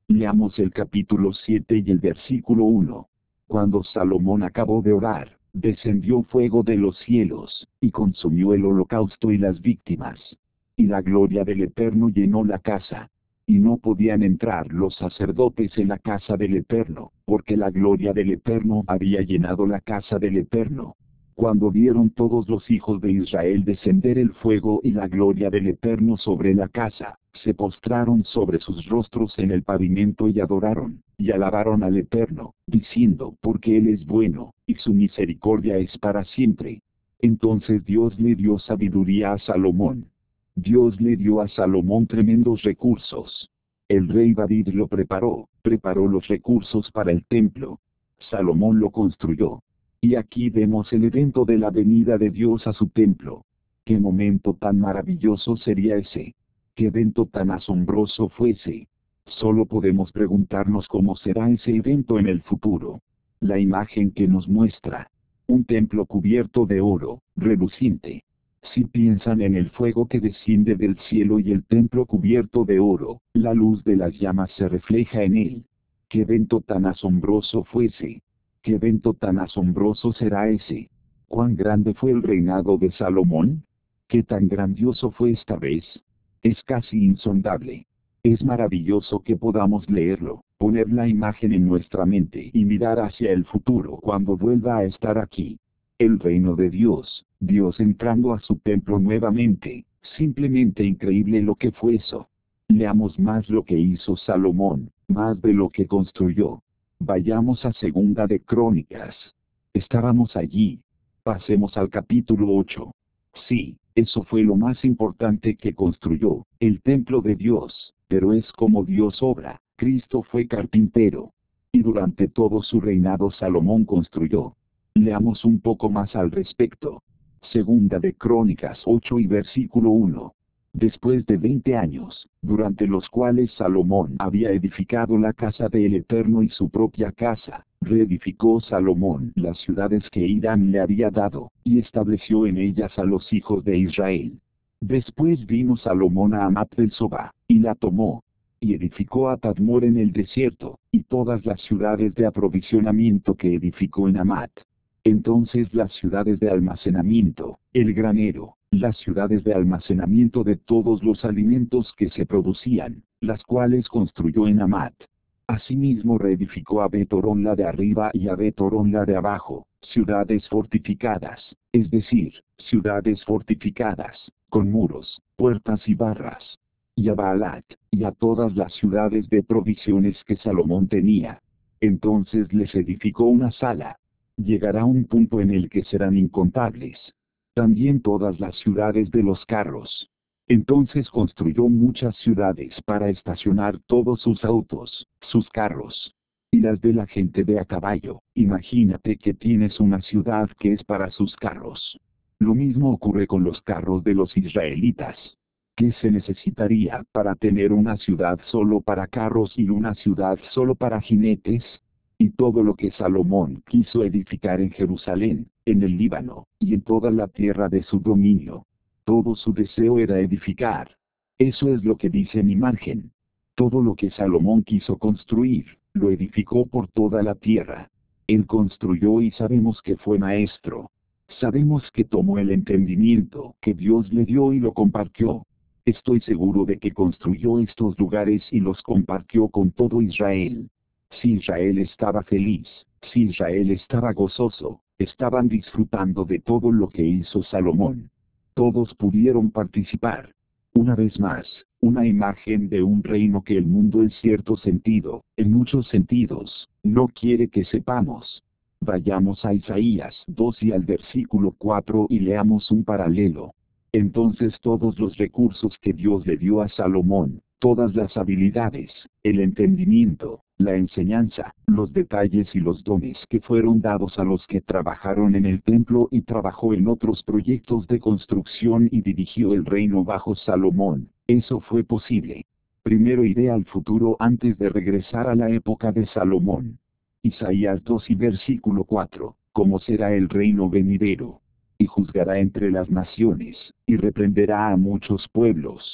Leamos el capítulo siete y el versículo uno. Cuando Salomón acabó de orar, descendió fuego de los cielos, y consumió el holocausto y las víctimas. Y la gloria del Eterno llenó la casa. Y no podían entrar los sacerdotes en la casa del Eterno, porque la gloria del Eterno había llenado la casa del Eterno. Cuando vieron todos los hijos de Israel descender el fuego y la gloria del Eterno sobre la casa, se postraron sobre sus rostros en el pavimento y adoraron, y alabaron al Eterno, diciendo, porque Él es bueno, y su misericordia es para siempre. Entonces Dios le dio sabiduría a Salomón. Dios le dio a Salomón tremendos recursos. El rey David lo preparó, preparó los recursos para el templo. Salomón lo construyó. Y aquí vemos el evento de la venida de Dios a su templo. Qué momento tan maravilloso sería ese. Qué evento tan asombroso fuese. Solo podemos preguntarnos cómo será ese evento en el futuro. La imagen que nos muestra. Un templo cubierto de oro, reluciente. Si piensan en el fuego que desciende del cielo y el templo cubierto de oro, la luz de las llamas se refleja en él. Qué evento tan asombroso fuese. ¿Qué evento tan asombroso será ese? ¿Cuán grande fue el reinado de Salomón? ¿Qué tan grandioso fue esta vez? Es casi insondable. Es maravilloso que podamos leerlo, poner la imagen en nuestra mente y mirar hacia el futuro cuando vuelva a estar aquí. El reino de Dios, Dios entrando a su templo nuevamente, simplemente increíble lo que fue eso. Leamos más lo que hizo Salomón, más de lo que construyó. Vayamos a Segunda de Crónicas. Estábamos allí. Pasemos al capítulo ocho. Sí, eso fue lo más importante que construyó, el templo de Dios, pero es como Dios obra. Cristo fue carpintero. Y durante todo su reinado Salomón construyó. Leamos un poco más al respecto. Segunda de Crónicas ocho y versículo uno. Después de veinte años, durante los cuales Salomón había edificado la casa del Eterno y su propia casa, reedificó Salomón las ciudades que Hiram le había dado, y estableció en ellas a los hijos de Israel. Después vino Salomón a Amat del Soba, y la tomó, y edificó a Tadmor en el desierto, y todas las ciudades de aprovisionamiento que edificó en Amat. Entonces las ciudades de almacenamiento, el granero, las ciudades de almacenamiento de todos los alimentos que se producían, las cuales construyó en Amat. Asimismo reedificó a Bet-Horón la de arriba y a Bet-Horón la de abajo, ciudades fortificadas, es decir, ciudades fortificadas, con muros, puertas y barras. Y a Baalat, y a todas las ciudades de provisiones que Salomón tenía. Entonces les edificó una sala. Llegará un punto en el que serán incontables. También todas las ciudades de los carros. Entonces construyó muchas ciudades para estacionar todos sus autos, sus carros. Y las de la gente de a caballo. Imagínate que tienes una ciudad que es para sus carros. Lo mismo ocurre con los carros de los israelitas. ¿Qué se necesitaría para tener una ciudad solo para carros y una ciudad solo para jinetes? Y todo lo que Salomón quiso edificar en Jerusalén, en el Líbano, y en toda la tierra de su dominio. Todo su deseo era edificar. Eso es lo que dice mi margen. Todo lo que Salomón quiso construir, lo edificó por toda la tierra. Él construyó y sabemos que fue maestro. Sabemos que tomó el entendimiento que Dios le dio y lo compartió. Estoy seguro de que construyó estos lugares y los compartió con todo Israel. Si Israel estaba feliz, si Israel estaba gozoso, estaban disfrutando de todo lo que hizo Salomón. Todos pudieron participar. Una vez más, una imagen de un reino que el mundo en cierto sentido, en muchos sentidos, no quiere que sepamos. Vayamos a Isaías dos y al versículo cuatro y leamos un paralelo. Entonces todos los recursos que Dios le dio a Salomón, todas las habilidades, el entendimiento, la enseñanza, los detalles y los dones que fueron dados a los que trabajaron en el templo y trabajó en otros proyectos de construcción y dirigió el reino bajo Salomón, eso fue posible. Primero iré al futuro antes de regresar a la época de Salomón. Isaías dos y versículo cuatro, ¿cómo será el reino venidero? Y juzgará entre las naciones, y reprenderá a muchos pueblos.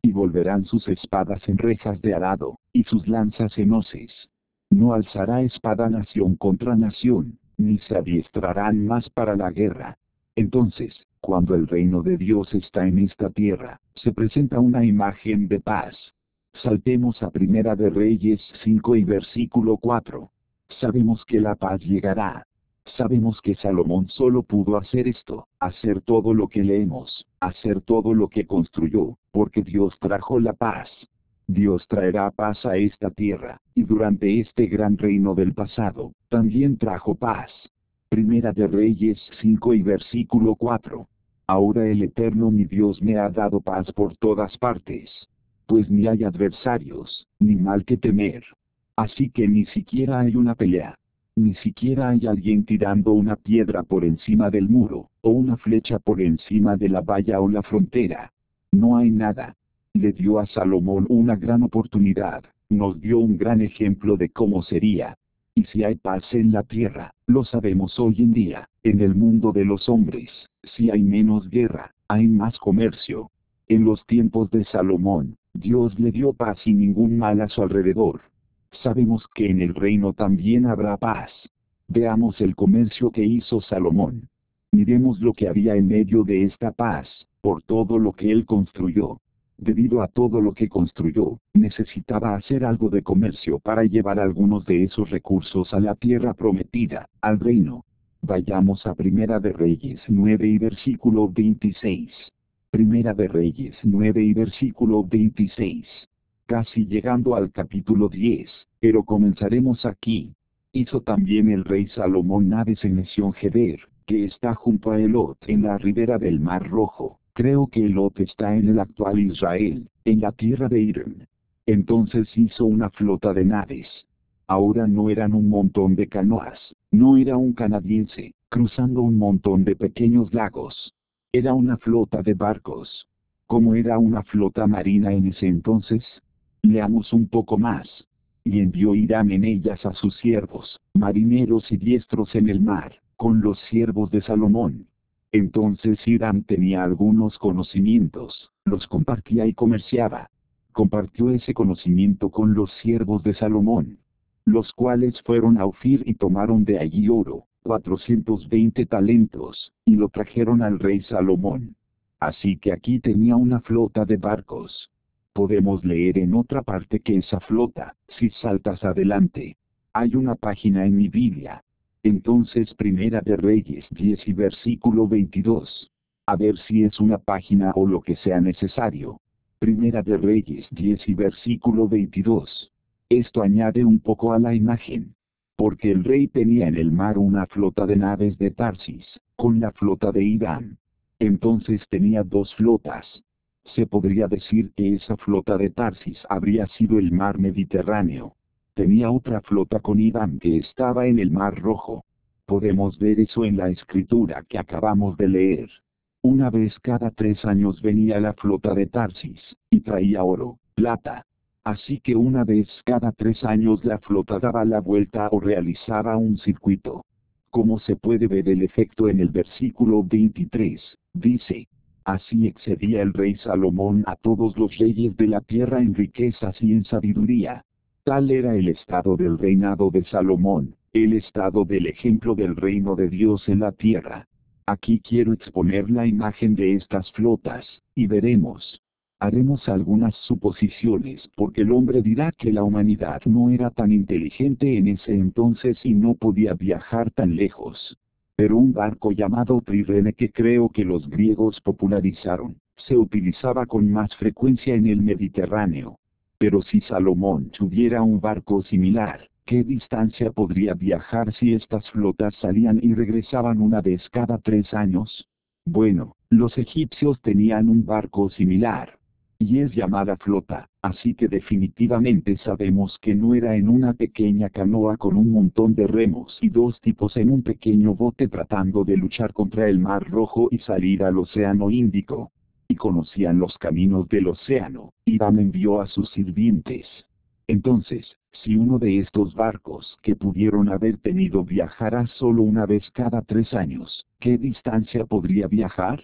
y volverán sus espadas en rejas de arado, y sus lanzas en hoces. No alzará espada nación contra nación, ni se adiestrarán más para la guerra. Entonces, cuando el reino de Dios está en esta tierra, se presenta una imagen de paz. Saltemos a Primera de Reyes cinco y versículo cuatro. Sabemos que la paz llegará. Sabemos que Salomón solo pudo hacer esto, hacer todo lo que leemos, hacer todo lo que construyó, porque Dios trajo la paz. Dios traerá paz a esta tierra, y durante este gran reino del pasado, también trajo paz. Primera de Reyes cinco y versículo cuatro. Ahora el Eterno mi Dios me ha dado paz por todas partes. Pues ni hay adversarios, ni mal que temer. Así que ni siquiera hay una pelea. Ni siquiera hay alguien tirando una piedra por encima del muro, o una flecha por encima de la valla o la frontera. No hay nada. Le dio a Salomón una gran oportunidad, nos dio un gran ejemplo de cómo sería. Y si hay paz en la tierra, lo sabemos hoy en día, en el mundo de los hombres, si hay menos guerra, hay más comercio. En los tiempos de Salomón, Dios le dio paz y ningún mal a su alrededor. Sabemos que en el reino también habrá paz. Veamos el comercio que hizo Salomón. Miremos lo que había en medio de esta paz, por todo lo que él construyó. Debido a todo lo que construyó, necesitaba hacer algo de comercio para llevar algunos de esos recursos a la tierra prometida, al reino. Vayamos a Primera de Reyes nueve y versículo veintiséis. Primera de Reyes nueve y versículo veintiséis. Casi llegando al capítulo diez, pero comenzaremos aquí. Hizo también el rey Salomón naves en Esión-Geber, que está junto a Elot en la ribera del Mar Rojo. Creo que Elot está en el actual Israel, en la tierra de Irán. Entonces hizo una flota de naves. Ahora no eran un montón de canoas, no era un canadiense, cruzando un montón de pequeños lagos. Era una flota de barcos. ¿Cómo era una flota marina en ese entonces? Leamos un poco más. Y envió Hiram en ellas a sus siervos, marineros y diestros en el mar, con los siervos de Salomón. Entonces Hiram tenía algunos conocimientos, los compartía y comerciaba. Compartió ese conocimiento con los siervos de Salomón, los cuales fueron a Ofir y tomaron de allí oro, cuatrocientos veinte talentos, y lo trajeron al rey Salomón. Así que aquí tenía una flota de barcos. Podemos leer en otra parte que esa flota, si saltas adelante. Hay una página en mi Biblia. Entonces Primera de Reyes diez y versículo veintidós. A ver si es una página o lo que sea necesario. Primera de Reyes diez y versículo veintidós. Esto añade un poco a la imagen. Porque el rey tenía en el mar una flota de naves de Tarsis, con la flota de Hiram. Entonces tenía dos flotas. Se podría decir que esa flota de Tarsis habría sido el mar Mediterráneo. Tenía otra flota con Hiram que estaba en el mar Rojo. Podemos ver eso en la escritura que acabamos de leer. Una vez cada tres años venía la flota de Tarsis, y traía oro, plata. Así que una vez cada tres años la flota daba la vuelta o realizaba un circuito. Como se puede ver el efecto en el versículo veintitrés, dice: así excedía el rey Salomón a todos los reyes de la tierra en riquezas y en sabiduría. Tal era el estado del reinado de Salomón, el estado del ejemplo del reino de Dios en la tierra. Aquí quiero exponer la imagen de estas flotas, y veremos. Haremos algunas suposiciones porque el hombre dirá que la humanidad no era tan inteligente en ese entonces y no podía viajar tan lejos. Pero un barco llamado trireme que creo que los griegos popularizaron, se utilizaba con más frecuencia en el Mediterráneo. Pero si Salomón tuviera un barco similar, ¿qué distancia podría viajar si estas flotas salían y regresaban una vez cada tres años? Bueno, los egipcios tenían un barco similar. Y es llamada flota, así que definitivamente sabemos que no era en una pequeña canoa con un montón de remos y dos tipos en un pequeño bote tratando de luchar contra el Mar Rojo y salir al Océano Índico. Y conocían los caminos del océano, Hiram envió a sus sirvientes. Entonces, si uno de estos barcos que pudieron haber tenido viajara solo una vez cada tres años, ¿qué distancia podría viajar?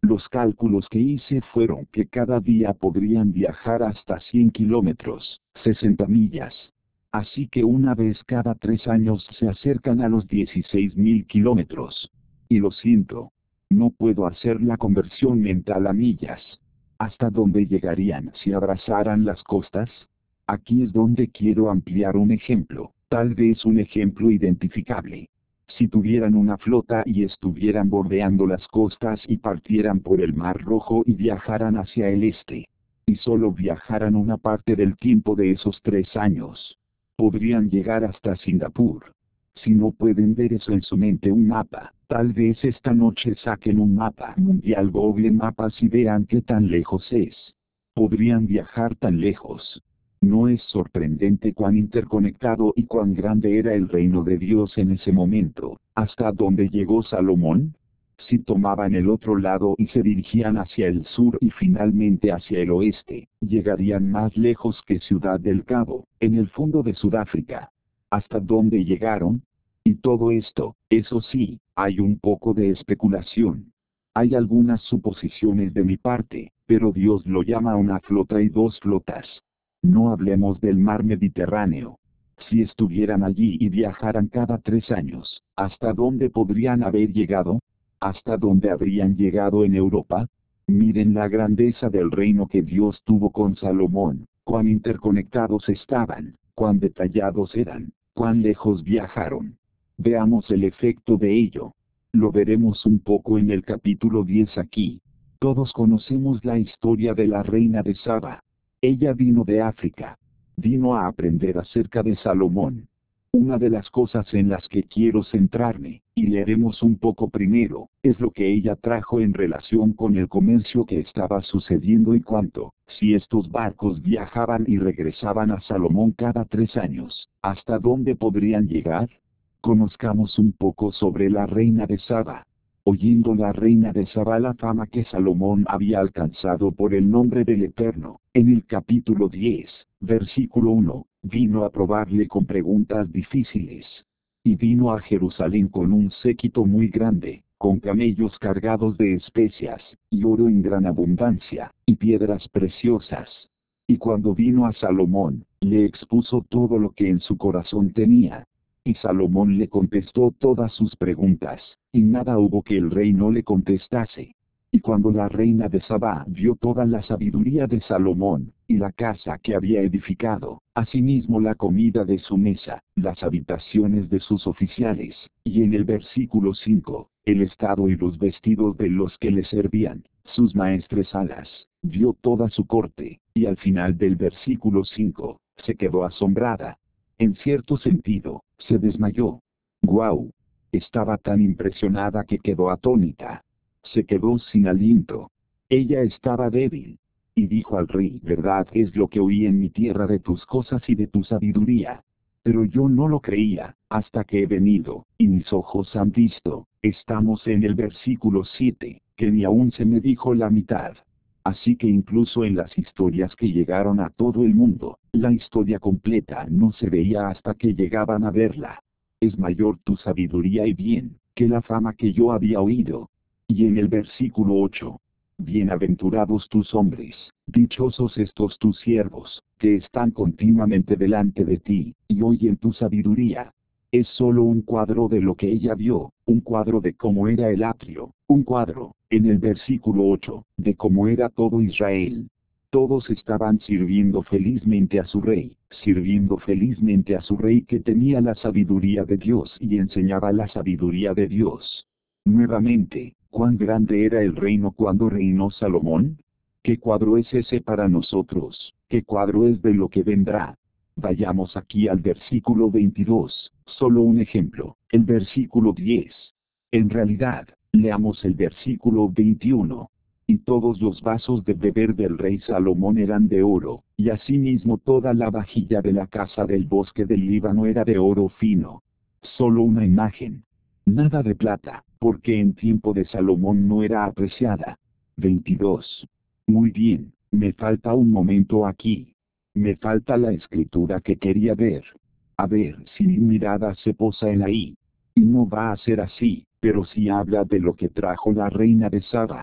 Los cálculos que hice fueron que cada día podrían viajar hasta cien kilómetros, sesenta millas. Así que una vez cada tres años se acercan a los dieciséis mil kilómetros. Y lo siento. No puedo hacer la conversión mental a millas. ¿Hasta dónde llegarían si abrazaran las costas? Aquí es donde quiero ampliar un ejemplo, tal vez un ejemplo identificable. Si tuvieran una flota y estuvieran bordeando las costas y partieran por el Mar Rojo y viajaran hacia el este, y solo viajaran una parte del tiempo de esos tres años, podrían llegar hasta Singapur. Si no pueden ver eso en su mente un mapa, tal vez esta noche saquen un mapa mundial Google Mapas y vean qué tan lejos es. Podrían viajar tan lejos. ¿No es sorprendente cuán interconectado y cuán grande era el reino de Dios en ese momento, hasta donde llegó Salomón? Si tomaban el otro lado y se dirigían hacia el sur y finalmente hacia el oeste, llegarían más lejos que Ciudad del Cabo, en el fondo de Sudáfrica. ¿Hasta dónde llegaron? Y todo esto, eso sí, hay un poco de especulación. Hay algunas suposiciones de mi parte, pero Dios lo llama una flota y dos flotas. No hablemos del mar Mediterráneo. Si estuvieran allí y viajaran cada tres años, ¿hasta dónde podrían haber llegado? ¿Hasta dónde habrían llegado en Europa? Miren la grandeza del reino que Dios tuvo con Salomón, cuán interconectados estaban, cuán detallados eran, cuán lejos viajaron. Veamos el efecto de ello. Lo veremos un poco en el capítulo diez aquí. Todos conocemos la historia de la reina de Saba. Ella vino de África. Vino a aprender acerca de Salomón. Una de las cosas en las que quiero centrarme, y leeremos un poco primero, es lo que ella trajo en relación con el comercio que estaba sucediendo y cuánto, si estos barcos viajaban y regresaban a Salomón cada tres años, ¿hasta dónde podrían llegar? Conozcamos un poco sobre la reina de Saba. Oyendo la reina de Saba la fama que Salomón había alcanzado por el nombre del Eterno, en el capítulo diez, versículo uno, vino a probarle con preguntas difíciles. Y vino a Jerusalén con un séquito muy grande, con camellos cargados de especias, y oro en gran abundancia, y piedras preciosas. Y cuando vino a Salomón, le expuso todo lo que en su corazón tenía. Y Salomón le contestó todas sus preguntas, y nada hubo que el rey no le contestase. Y cuando la reina de Saba vio toda la sabiduría de Salomón, y la casa que había edificado, asimismo la comida de su mesa, las habitaciones de sus oficiales, y en el versículo cinco, el estado y los vestidos de los que le servían, sus maestresalas, vio toda su corte, y al final del versículo cinco, se quedó asombrada. En cierto sentido, se desmayó. ¡Guau! Estaba tan impresionada que quedó atónita. Se quedó sin aliento. Ella estaba débil. Y dijo al rey: verdad es lo que oí en mi tierra de tus cosas y de tu sabiduría. Pero yo no lo creía, hasta que he venido, y mis ojos han visto. Estamos en el versículo siete, que ni aún se me dijo la mitad. Así que incluso en las historias que llegaron a todo el mundo, la historia completa no se veía hasta que llegaban a verla. Es mayor tu sabiduría y bien, que la fama que yo había oído. Y en el versículo ocho, bienaventurados tus hombres, dichosos estos tus siervos, que están continuamente delante de ti, y oyen tu sabiduría. Es solo un cuadro de lo que ella vio, un cuadro de cómo era el atrio, un cuadro, en el versículo ocho, de cómo era todo Israel. Todos estaban sirviendo felizmente a su rey, sirviendo felizmente a su rey que tenía la sabiduría de Dios y enseñaba la sabiduría de Dios. Nuevamente, ¿cuán grande era el reino cuando reinó Salomón? ¿Qué cuadro es ese para nosotros? ¿Qué cuadro es de lo que vendrá? Vayamos aquí al versículo veintidós, solo un ejemplo, el versículo diez. En realidad, leamos el versículo veintiuno. Y todos los vasos de beber del rey Salomón eran de oro, y asimismo toda la vajilla de la casa del bosque del Líbano era de oro fino. Solo una imagen. Nada de plata, porque en tiempo de Salomón no era apreciada. veintidós. Muy bien, me falta un momento aquí. Me falta la escritura que quería ver. A ver si mi mirada se posa en ahí. Y no va a ser así, pero sí habla de lo que trajo la reina de Saba.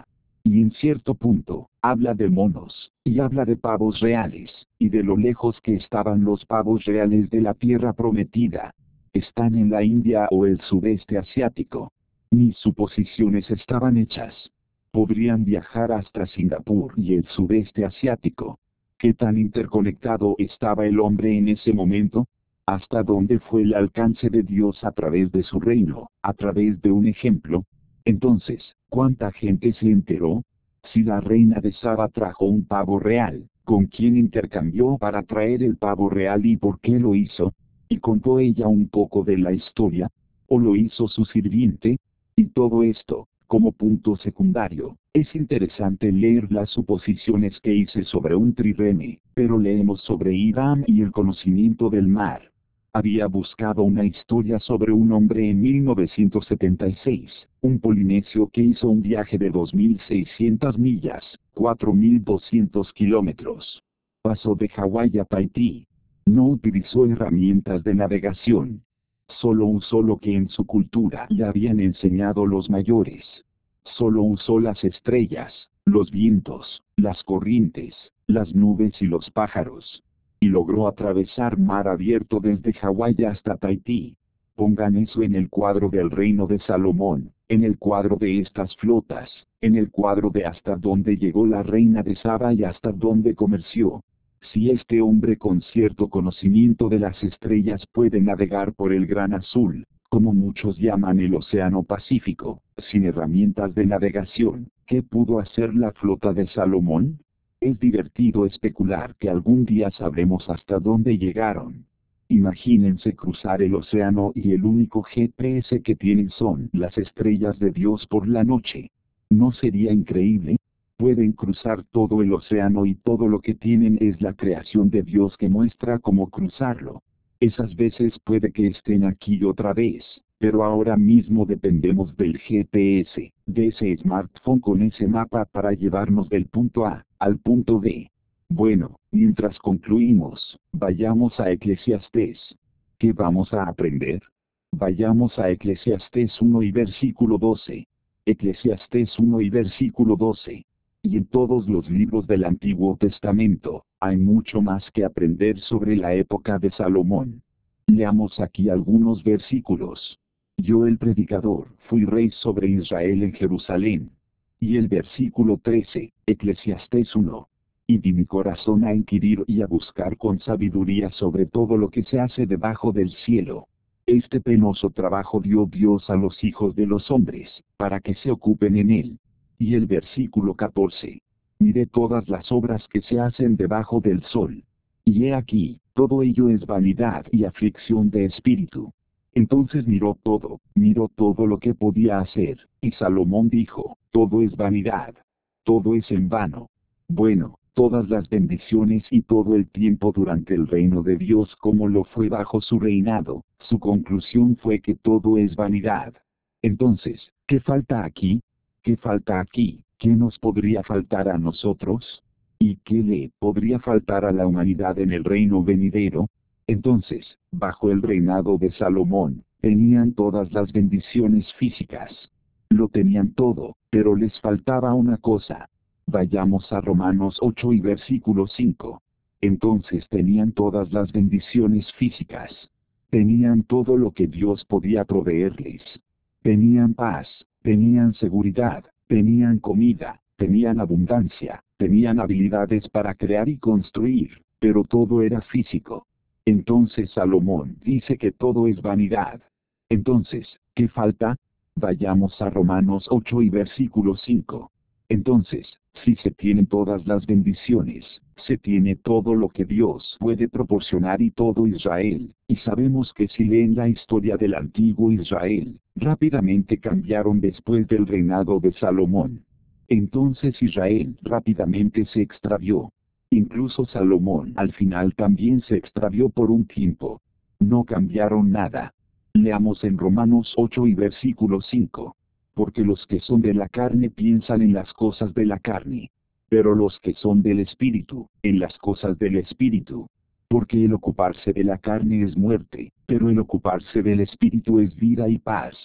Y en cierto punto, habla de monos, y habla de pavos reales, y de lo lejos que estaban los pavos reales de la tierra prometida. Están en la India o el sudeste asiático. Mis suposiciones estaban hechas. Podrían viajar hasta Singapur y el sudeste asiático. ¿Qué tan interconectado estaba el hombre en ese momento? ¿Hasta dónde fue el alcance de Dios a través de su reino, a través de un ejemplo? Entonces, ¿cuánta gente se enteró? Si la reina de Saba trajo un pavo real, ¿con quién intercambió para traer el pavo real y por qué lo hizo? ¿Y contó ella un poco de la historia? ¿O lo hizo su sirviente? Y todo esto, como punto secundario, es interesante leer las suposiciones que hice sobre un trireme, pero leemos sobre Irán y el conocimiento del mar. Había buscado una historia sobre un hombre en mil novecientos setenta y seis, un polinesio que hizo un viaje de dos mil seiscientas millas, cuatro mil doscientos kilómetros. Pasó de Hawái a Tahití. No utilizó herramientas de navegación. Solo usó lo que en su cultura le habían enseñado los mayores. Solo usó las estrellas, los vientos, las corrientes, las nubes y los pájaros. Y logró atravesar mar abierto desde Hawái hasta Tahití. Pongan eso en el cuadro del reino de Salomón, en el cuadro de estas flotas, en el cuadro de hasta dónde llegó la reina de Saba y hasta dónde comerció. Si este hombre con cierto conocimiento de las estrellas puede navegar por el gran azul, como muchos llaman el Océano Pacífico, sin herramientas de navegación, ¿qué pudo hacer la flota de Salomón? Es divertido especular que algún día sabremos hasta dónde llegaron. Imagínense cruzar el océano y el único G P S que tienen son las estrellas de Dios por la noche. ¿No sería increíble? Pueden cruzar todo el océano y todo lo que tienen es la creación de Dios que muestra cómo cruzarlo. Esas veces puede que estén aquí otra vez, pero ahora mismo dependemos del G P S, de ese smartphone con ese mapa para llevarnos del punto A al punto B. Bueno, mientras concluimos, vayamos a Eclesiastés. ¿Qué vamos a aprender? Vayamos a Eclesiastés uno y versículo doce. Eclesiastés uno y versículo doce. Y en todos los libros del Antiguo Testamento, hay mucho más que aprender sobre la época de Salomón. Leamos aquí algunos versículos. Yo el predicador fui rey sobre Israel en Jerusalén. Y el versículo trece, Eclesiastés uno. Y di mi corazón a inquirir y a buscar con sabiduría sobre todo lo que se hace debajo del cielo. Este penoso trabajo dio Dios a los hijos de los hombres, para que se ocupen en él. Y el versículo catorce. Miré todas las obras que se hacen debajo del sol. Y he aquí, todo ello es vanidad y aflicción de espíritu. Entonces miró todo, miró todo lo que podía hacer, y Salomón dijo, todo es vanidad. Todo es en vano. Bueno, todas las bendiciones y todo el tiempo durante el reino de Dios como lo fue bajo su reinado, su conclusión fue que todo es vanidad. Entonces, ¿qué falta aquí? ¿Qué falta aquí? ¿Qué nos podría faltar a nosotros? ¿Y qué le podría faltar a la humanidad en el reino venidero? Entonces, bajo el reinado de Salomón, tenían todas las bendiciones físicas. Lo tenían todo, pero les faltaba una cosa. Vayamos a Romanos ocho y versículo cinco. Entonces tenían todas las bendiciones físicas. Tenían todo lo que Dios podía proveerles. Tenían paz, tenían seguridad, tenían comida, tenían abundancia, tenían habilidades para crear y construir, pero todo era físico. Entonces Salomón dice que todo es vanidad. Entonces, ¿qué falta? Vayamos a Romanos ocho y versículo cinco. Entonces, si se tienen todas las bendiciones, se tiene todo lo que Dios puede proporcionar y todo Israel, y sabemos que si leen la historia del antiguo Israel, rápidamente cambiaron después del reinado de Salomón. Entonces Israel rápidamente se extravió. Incluso Salomón al final también se extravió por un tiempo. No cambiaron nada. Leamos en Romanos ocho y versículo cinco. Porque los que son de la carne piensan en las cosas de la carne. Pero los que son del Espíritu, en las cosas del Espíritu. Porque el ocuparse de la carne es muerte, pero el ocuparse del Espíritu es vida y paz.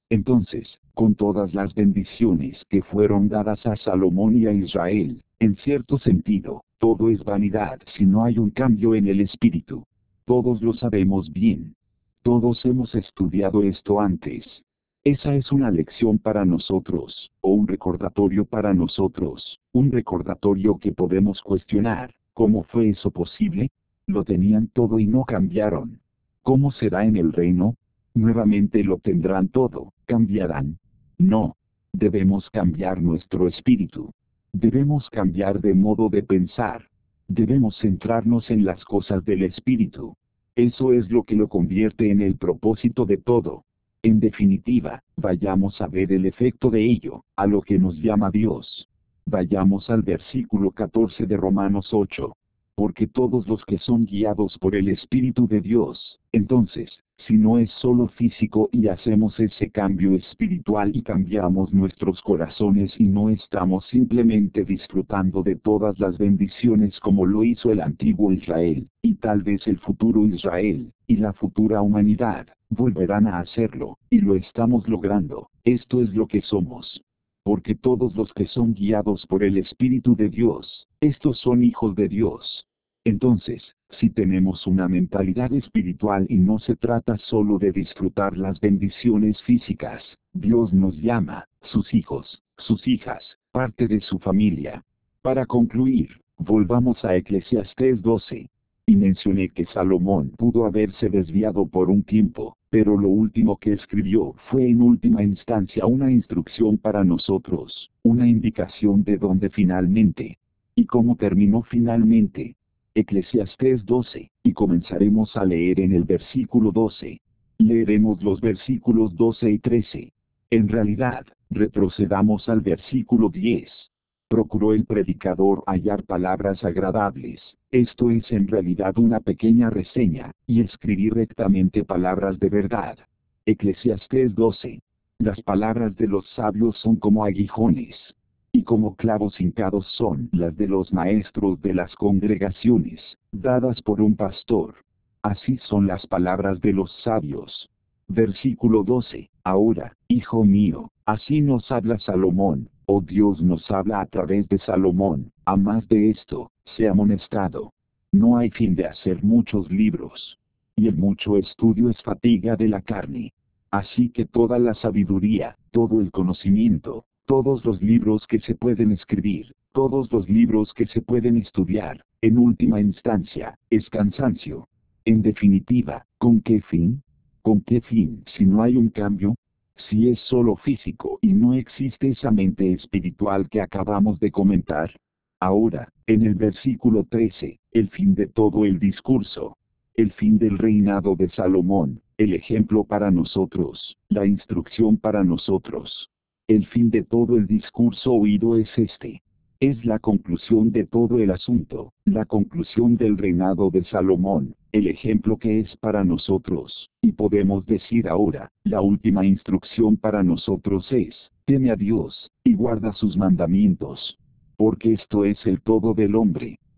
Entonces, con todas las bendiciones que fueron dadas a Salomón y a Israel, en cierto sentido, todo es vanidad si no hay un cambio en el espíritu. Todos lo sabemos bien. Todos hemos estudiado esto antes. Esa es una lección para nosotros, o un recordatorio para nosotros, un recordatorio que podemos cuestionar. ¿Cómo fue eso posible? Lo tenían todo y no cambiaron. ¿Cómo será en el reino? Nuevamente lo tendrán todo, cambiarán. No. Debemos cambiar nuestro espíritu. Debemos cambiar de modo de pensar. Debemos centrarnos en las cosas del espíritu. Eso es lo que lo convierte en el propósito de todo. En definitiva, vayamos a ver el efecto de ello, a lo que nos llama Dios. Vayamos al versículo catorce de Romanos ocho. Porque todos los que son guiados por el Espíritu de Dios, entonces, si no es solo físico y hacemos ese cambio espiritual y cambiamos nuestros corazones y no estamos simplemente disfrutando de todas las bendiciones como lo hizo el antiguo Israel, y tal vez el futuro Israel, y la futura humanidad, volverán a hacerlo, y lo estamos logrando, esto es lo que somos. Porque todos los que son guiados por el Espíritu de Dios, estos son hijos de Dios. Entonces, si tenemos una mentalidad espiritual y no se trata solo de disfrutar las bendiciones físicas, Dios nos llama, sus hijos, sus hijas, parte de su familia. Para concluir, volvamos a Eclesiastés doce. Y mencioné que Salomón pudo haberse desviado por un tiempo, pero lo último que escribió fue en última instancia una instrucción para nosotros, una indicación de dónde finalmente. ¿Y cómo terminó finalmente? Eclesiastés doce, y comenzaremos a leer en el versículo doce. Leeremos los versículos doce y trece. En realidad, retrocedamos al versículo diez. Procuró el predicador hallar palabras agradables, esto es en realidad una pequeña reseña, y escribir rectamente palabras de verdad. Eclesiastés doce. Las palabras de los sabios son como aguijones, y como clavos hincados son las de los maestros de las congregaciones, dadas por un pastor. Así son las palabras de los sabios. Versículo doce. Ahora, hijo mío, así nos habla Salomón, o Dios nos habla a través de Salomón, a más de esto, sea amonestado. No hay fin de hacer muchos libros. Y el mucho estudio es fatiga de la carne. Así que toda la sabiduría, todo el conocimiento, todos los libros que se pueden escribir, todos los libros que se pueden estudiar, en última instancia, es cansancio. En definitiva, ¿con qué fin? ¿Con qué fin si no hay un cambio? Si es solo físico y no existe esa mente espiritual que acabamos de comentar. Ahora, en el versículo trece, el fin de todo el discurso. El fin del reinado de Salomón, el ejemplo para nosotros, la instrucción para nosotros. El fin de todo el discurso oído es este. Es la conclusión de todo el asunto, la conclusión del reinado de Salomón, el ejemplo que es para nosotros, y podemos decir ahora, la última instrucción para nosotros es, teme a Dios, y guarda sus mandamientos. Porque esto es el todo del hombre.